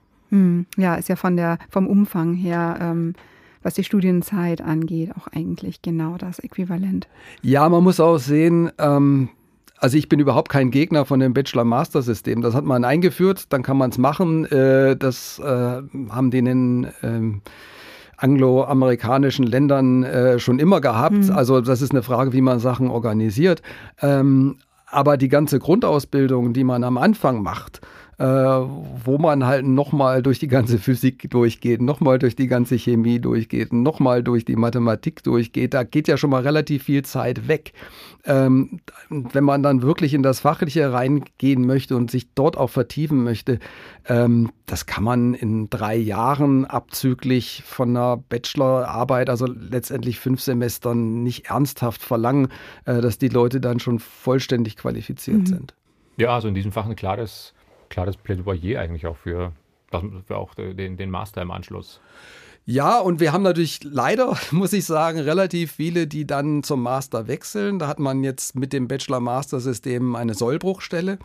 Hm, ja, ist ja von der, vom Umfang her, ähm, was die Studienzeit angeht, auch eigentlich genau das Äquivalent. Ja, man muss auch sehen, ähm, also ich bin überhaupt kein Gegner von dem Bachelor-Master-System. Das hat man eingeführt, dann kann man es machen. Äh, das äh, haben die in den ähm, angloamerikanischen Ländern äh, schon immer gehabt. Mhm. Also das ist eine Frage, wie man Sachen organisiert. Ähm, aber die ganze Grundausbildung, die man am Anfang macht, äh, wo man halt nochmal durch die ganze Physik durchgeht, nochmal durch die ganze Chemie durchgeht, nochmal durch die Mathematik durchgeht, da geht ja schon mal relativ viel Zeit weg. Ähm, wenn man dann wirklich in das Fachliche reingehen möchte und sich dort auch vertiefen möchte, ähm, das kann man in drei Jahren abzüglich von einer Bachelorarbeit, also letztendlich fünf Semestern, nicht ernsthaft verlangen, äh, dass die Leute dann schon vollständig qualifiziert mhm. sind. Ja, also in diesem Fach ein klares, klares Plädoyer eigentlich auch für, für auch den, den Master im Anschluss. Ja, und wir haben natürlich leider, muss ich sagen, relativ viele, die dann zum Master wechseln. Da hat man jetzt mit dem Bachelor-Master-System eine Sollbruchstelle.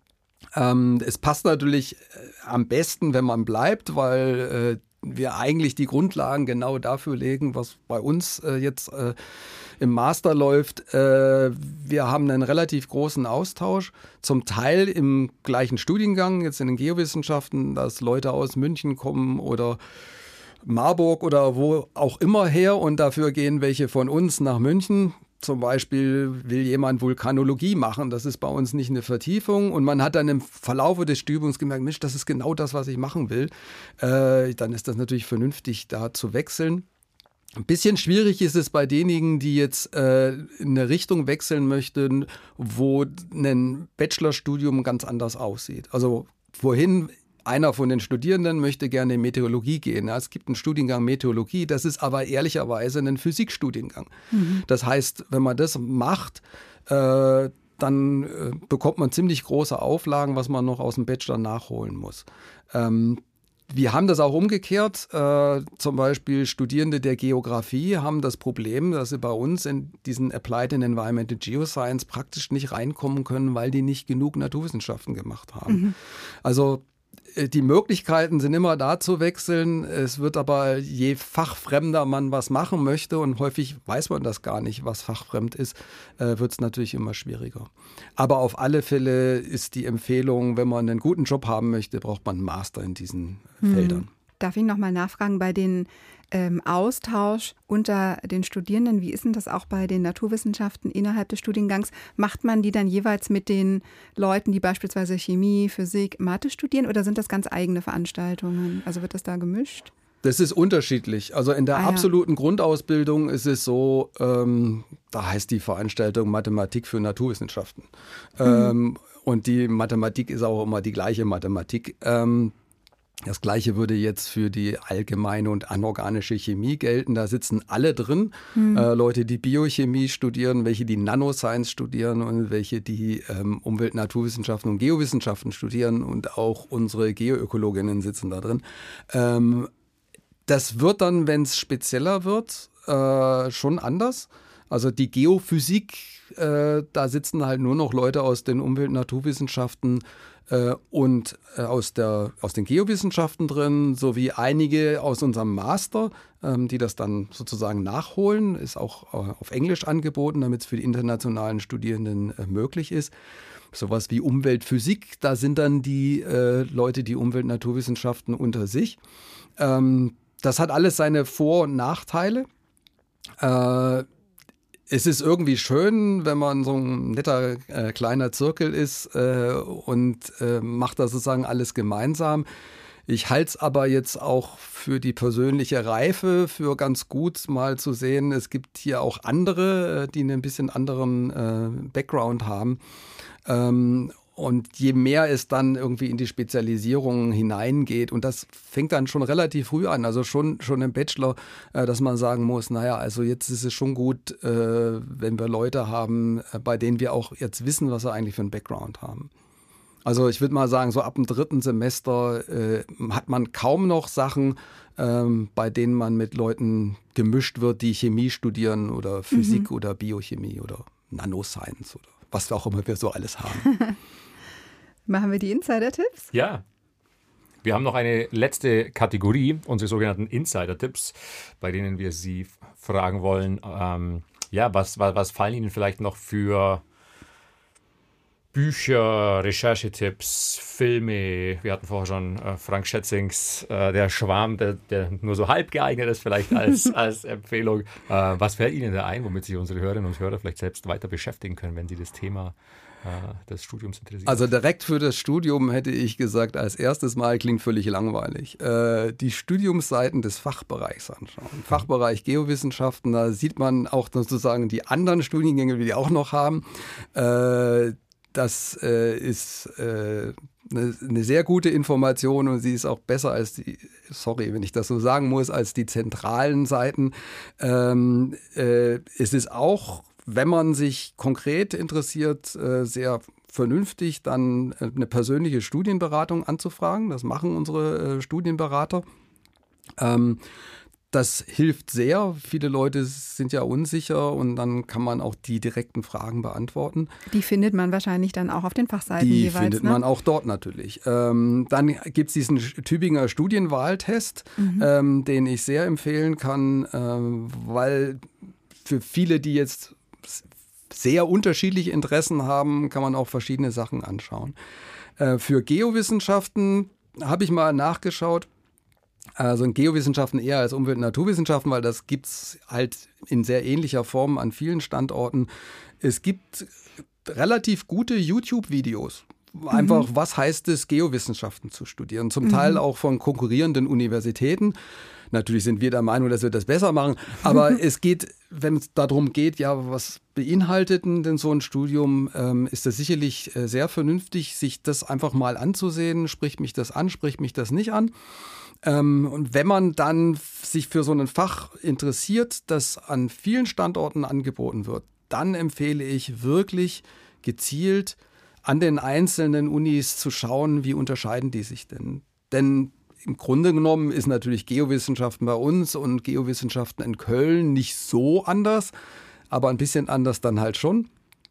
Ähm, es passt natürlich am besten, wenn man bleibt, weil äh, wir eigentlich die Grundlagen genau dafür legen, was bei uns äh, jetzt äh, im Master läuft. Äh, wir haben einen relativ großen Austausch, zum Teil im gleichen Studiengang, jetzt in den Geowissenschaften, dass Leute aus München kommen oder Marburg oder wo auch immer her und dafür gehen welche von uns nach München. Zum Beispiel will jemand Vulkanologie machen, das ist bei uns nicht eine Vertiefung und man hat dann im Verlaufe des Studiums gemerkt, Mensch, das ist genau das, was ich machen will. Äh, dann ist das natürlich vernünftig, da zu wechseln. Ein bisschen schwierig ist es bei denjenigen, die jetzt äh, in eine Richtung wechseln möchten, wo ein Bachelorstudium ganz anders aussieht. Also wohin einer von den Studierenden möchte gerne in Meteorologie gehen. Ja, es gibt einen Studiengang Meteorologie, das ist aber ehrlicherweise ein Physikstudiengang. Mhm. Das heißt, wenn man das macht, äh, dann äh, bekommt man ziemlich große Auflagen, was man noch aus dem Bachelor nachholen muss. Ähm, wir haben das auch umgekehrt. Äh, zum Beispiel Studierende der Geografie haben das Problem, dass sie bei uns in diesen Applied and Environmental Geoscience praktisch nicht reinkommen können, weil die nicht genug Naturwissenschaften gemacht haben. Mhm. Also die Möglichkeiten sind immer da zu wechseln. Es wird aber, je fachfremder man was machen möchte, und häufig weiß man das gar nicht, was fachfremd ist, äh, wird es natürlich immer schwieriger. Aber auf alle Fälle ist die Empfehlung, wenn man einen guten Job haben möchte, braucht man einen Master in diesen hm. Feldern. Darf ich noch mal nachfragen, bei den ähm, Austausch unter den Studierenden, wie ist denn das auch bei den Naturwissenschaften innerhalb des Studiengangs? Macht man die dann jeweils mit den Leuten, die beispielsweise Chemie, Physik, Mathe studieren, oder sind das ganz eigene Veranstaltungen? Also wird das da gemischt? Das ist unterschiedlich. Also in der ah, absoluten ja. Grundausbildung ist es so, ähm, da heißt die Veranstaltung Mathematik für Naturwissenschaften. Mhm. Ähm, und die Mathematik ist auch immer die gleiche Mathematik. Ähm, Das Gleiche würde jetzt für die allgemeine und anorganische Chemie gelten. Da sitzen alle drin. Mhm. Äh, Leute, die Biochemie studieren, welche die Nanoscience studieren und welche die ähm, Umwelt-, Naturwissenschaften und Geowissenschaften studieren. Und auch unsere Geoökologinnen sitzen da drin. Ähm, das wird dann, wenn es spezieller wird, äh, schon anders. Also die Geophysik, äh, da sitzen halt nur noch Leute aus den Umwelt- und Naturwissenschaften äh, und äh, aus, der, aus den Geowissenschaften drin, sowie einige aus unserem Master, ähm, die das dann sozusagen nachholen. Ist auch äh, auf Englisch angeboten, damit es für die internationalen Studierenden äh, möglich ist. Sowas wie Umweltphysik, da sind dann die äh, Leute, die Umwelt- und Naturwissenschaften unter sich. Ähm, das hat alles seine Vor- und Nachteile. Äh, Es ist irgendwie schön, wenn man so ein netter äh, kleiner Zirkel ist äh, und äh, macht da sozusagen alles gemeinsam. Ich halte es aber jetzt auch für die persönliche Reife für ganz gut, mal zu sehen, es gibt hier auch andere, die einen bisschen anderen äh, Background haben. Ähm, Und je mehr es dann irgendwie in die Spezialisierung hineingeht, und das fängt dann schon relativ früh an, also schon, schon im Bachelor, äh, dass man sagen muss, naja, also jetzt ist es schon gut, äh, wenn wir Leute haben, äh, bei denen wir auch jetzt wissen, was sie eigentlich für einen Background haben. Also ich würde mal sagen, so ab dem dritten Semester äh, hat man kaum noch Sachen, ähm, bei denen man mit Leuten gemischt wird, die Chemie studieren oder Physik mhm. oder Biochemie oder Nanoscience oder was auch immer wir so alles haben. Machen wir die Insider-Tipps? Ja. Wir haben noch eine letzte Kategorie, unsere sogenannten Insider-Tipps, bei denen wir Sie fragen wollen, ähm, ja, was, was, was fallen Ihnen vielleicht noch für Bücher, Recherchetipps, Filme? Wir hatten vorher schon äh, Frank Schätzings äh, Der Schwarm, der, der nur so halb geeignet ist, vielleicht als, als Empfehlung. Äh, was fällt Ihnen da ein, womit sich unsere Hörerinnen und Hörer vielleicht selbst weiter beschäftigen können, wenn sie das Thema des Studiums interessiert? Also direkt für das Studium hätte ich gesagt, als erstes Mal klingt völlig langweilig. Äh, die Studiumsseiten des Fachbereichs anschauen. Mhm. Fachbereich Geowissenschaften, da sieht man auch sozusagen die anderen Studiengänge, die wir auch noch haben. Äh, das äh, ist äh, eine, eine sehr gute Information und sie ist auch besser als die, sorry, wenn ich das so sagen muss, als die zentralen Seiten. Ähm, äh, es ist auch, wenn man sich konkret interessiert, sehr vernünftig, dann eine persönliche Studienberatung anzufragen. Das machen unsere Studienberater. Das hilft sehr. Viele Leute sind ja unsicher und dann kann man auch die direkten Fragen beantworten. Die findet man wahrscheinlich dann auch auf den Fachseiten die jeweils. Die findet ne? man auch dort natürlich. Ähm, dann gibt es diesen Tübinger Studienwahltest, mhm. ähm, den ich sehr empfehlen kann, ähm, weil für viele, die jetzt sehr unterschiedliche Interessen haben, kann man auch verschiedene Sachen anschauen. Äh, für Geowissenschaften habe ich mal nachgeschaut, also in Geowissenschaften eher als Umwelt- und Naturwissenschaften, weil das gibt es halt in sehr ähnlicher Form an vielen Standorten. Es gibt relativ gute YouTube-Videos. Einfach, mhm. was heißt es, Geowissenschaften zu studieren? Zum mhm. Teil auch von konkurrierenden Universitäten. Natürlich sind wir der Meinung, dass wir das besser machen. Aber es geht, wenn es darum geht, ja, was beinhaltet denn so ein Studium, ähm, ist das sicherlich äh, sehr vernünftig, sich das einfach mal anzusehen. Spricht mich das an, spricht mich das nicht an? Ähm, und wenn man dann sich für so ein Fach interessiert, das an vielen Standorten angeboten wird, dann empfehle ich wirklich gezielt an den einzelnen Unis zu schauen, wie unterscheiden die sich denn? Denn im Grunde genommen ist natürlich Geowissenschaften bei uns und Geowissenschaften in Köln nicht so anders, aber ein bisschen anders dann halt schon.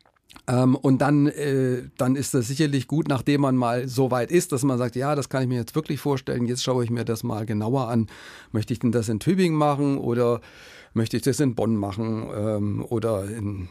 Ähm, und dann, äh, dann ist das sicherlich gut, nachdem man mal so weit ist, dass man sagt, ja, das kann ich mir jetzt wirklich vorstellen, jetzt schaue ich mir das mal genauer an. Möchte ich denn das in Tübingen machen oder möchte ich das in Bonn machen ähm, oder in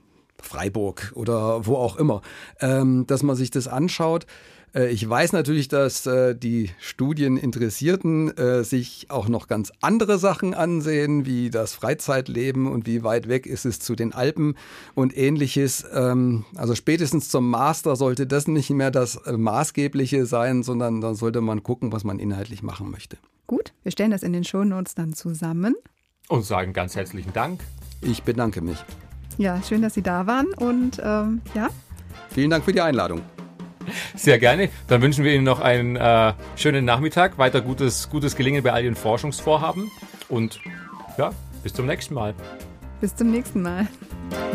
Freiburg oder wo auch immer, ähm, dass man sich das anschaut. Äh, ich weiß natürlich, dass äh, die Studieninteressierten äh, sich auch noch ganz andere Sachen ansehen, wie das Freizeitleben und wie weit weg ist es zu den Alpen und ähnliches. Ähm, also spätestens zum Master sollte das nicht mehr das äh, Maßgebliche sein, sondern dann sollte man gucken, was man inhaltlich machen möchte. Gut, wir stellen das in den Shownotes dann zusammen. Und sagen ganz herzlichen Dank. Ich bedanke mich. Ja, schön, dass Sie da waren und ähm, ja. Vielen Dank für die Einladung. Sehr gerne. Dann wünschen wir Ihnen noch einen äh, schönen Nachmittag, weiter gutes, gutes Gelingen bei all Ihren Forschungsvorhaben und ja, bis zum nächsten Mal. Bis zum nächsten Mal.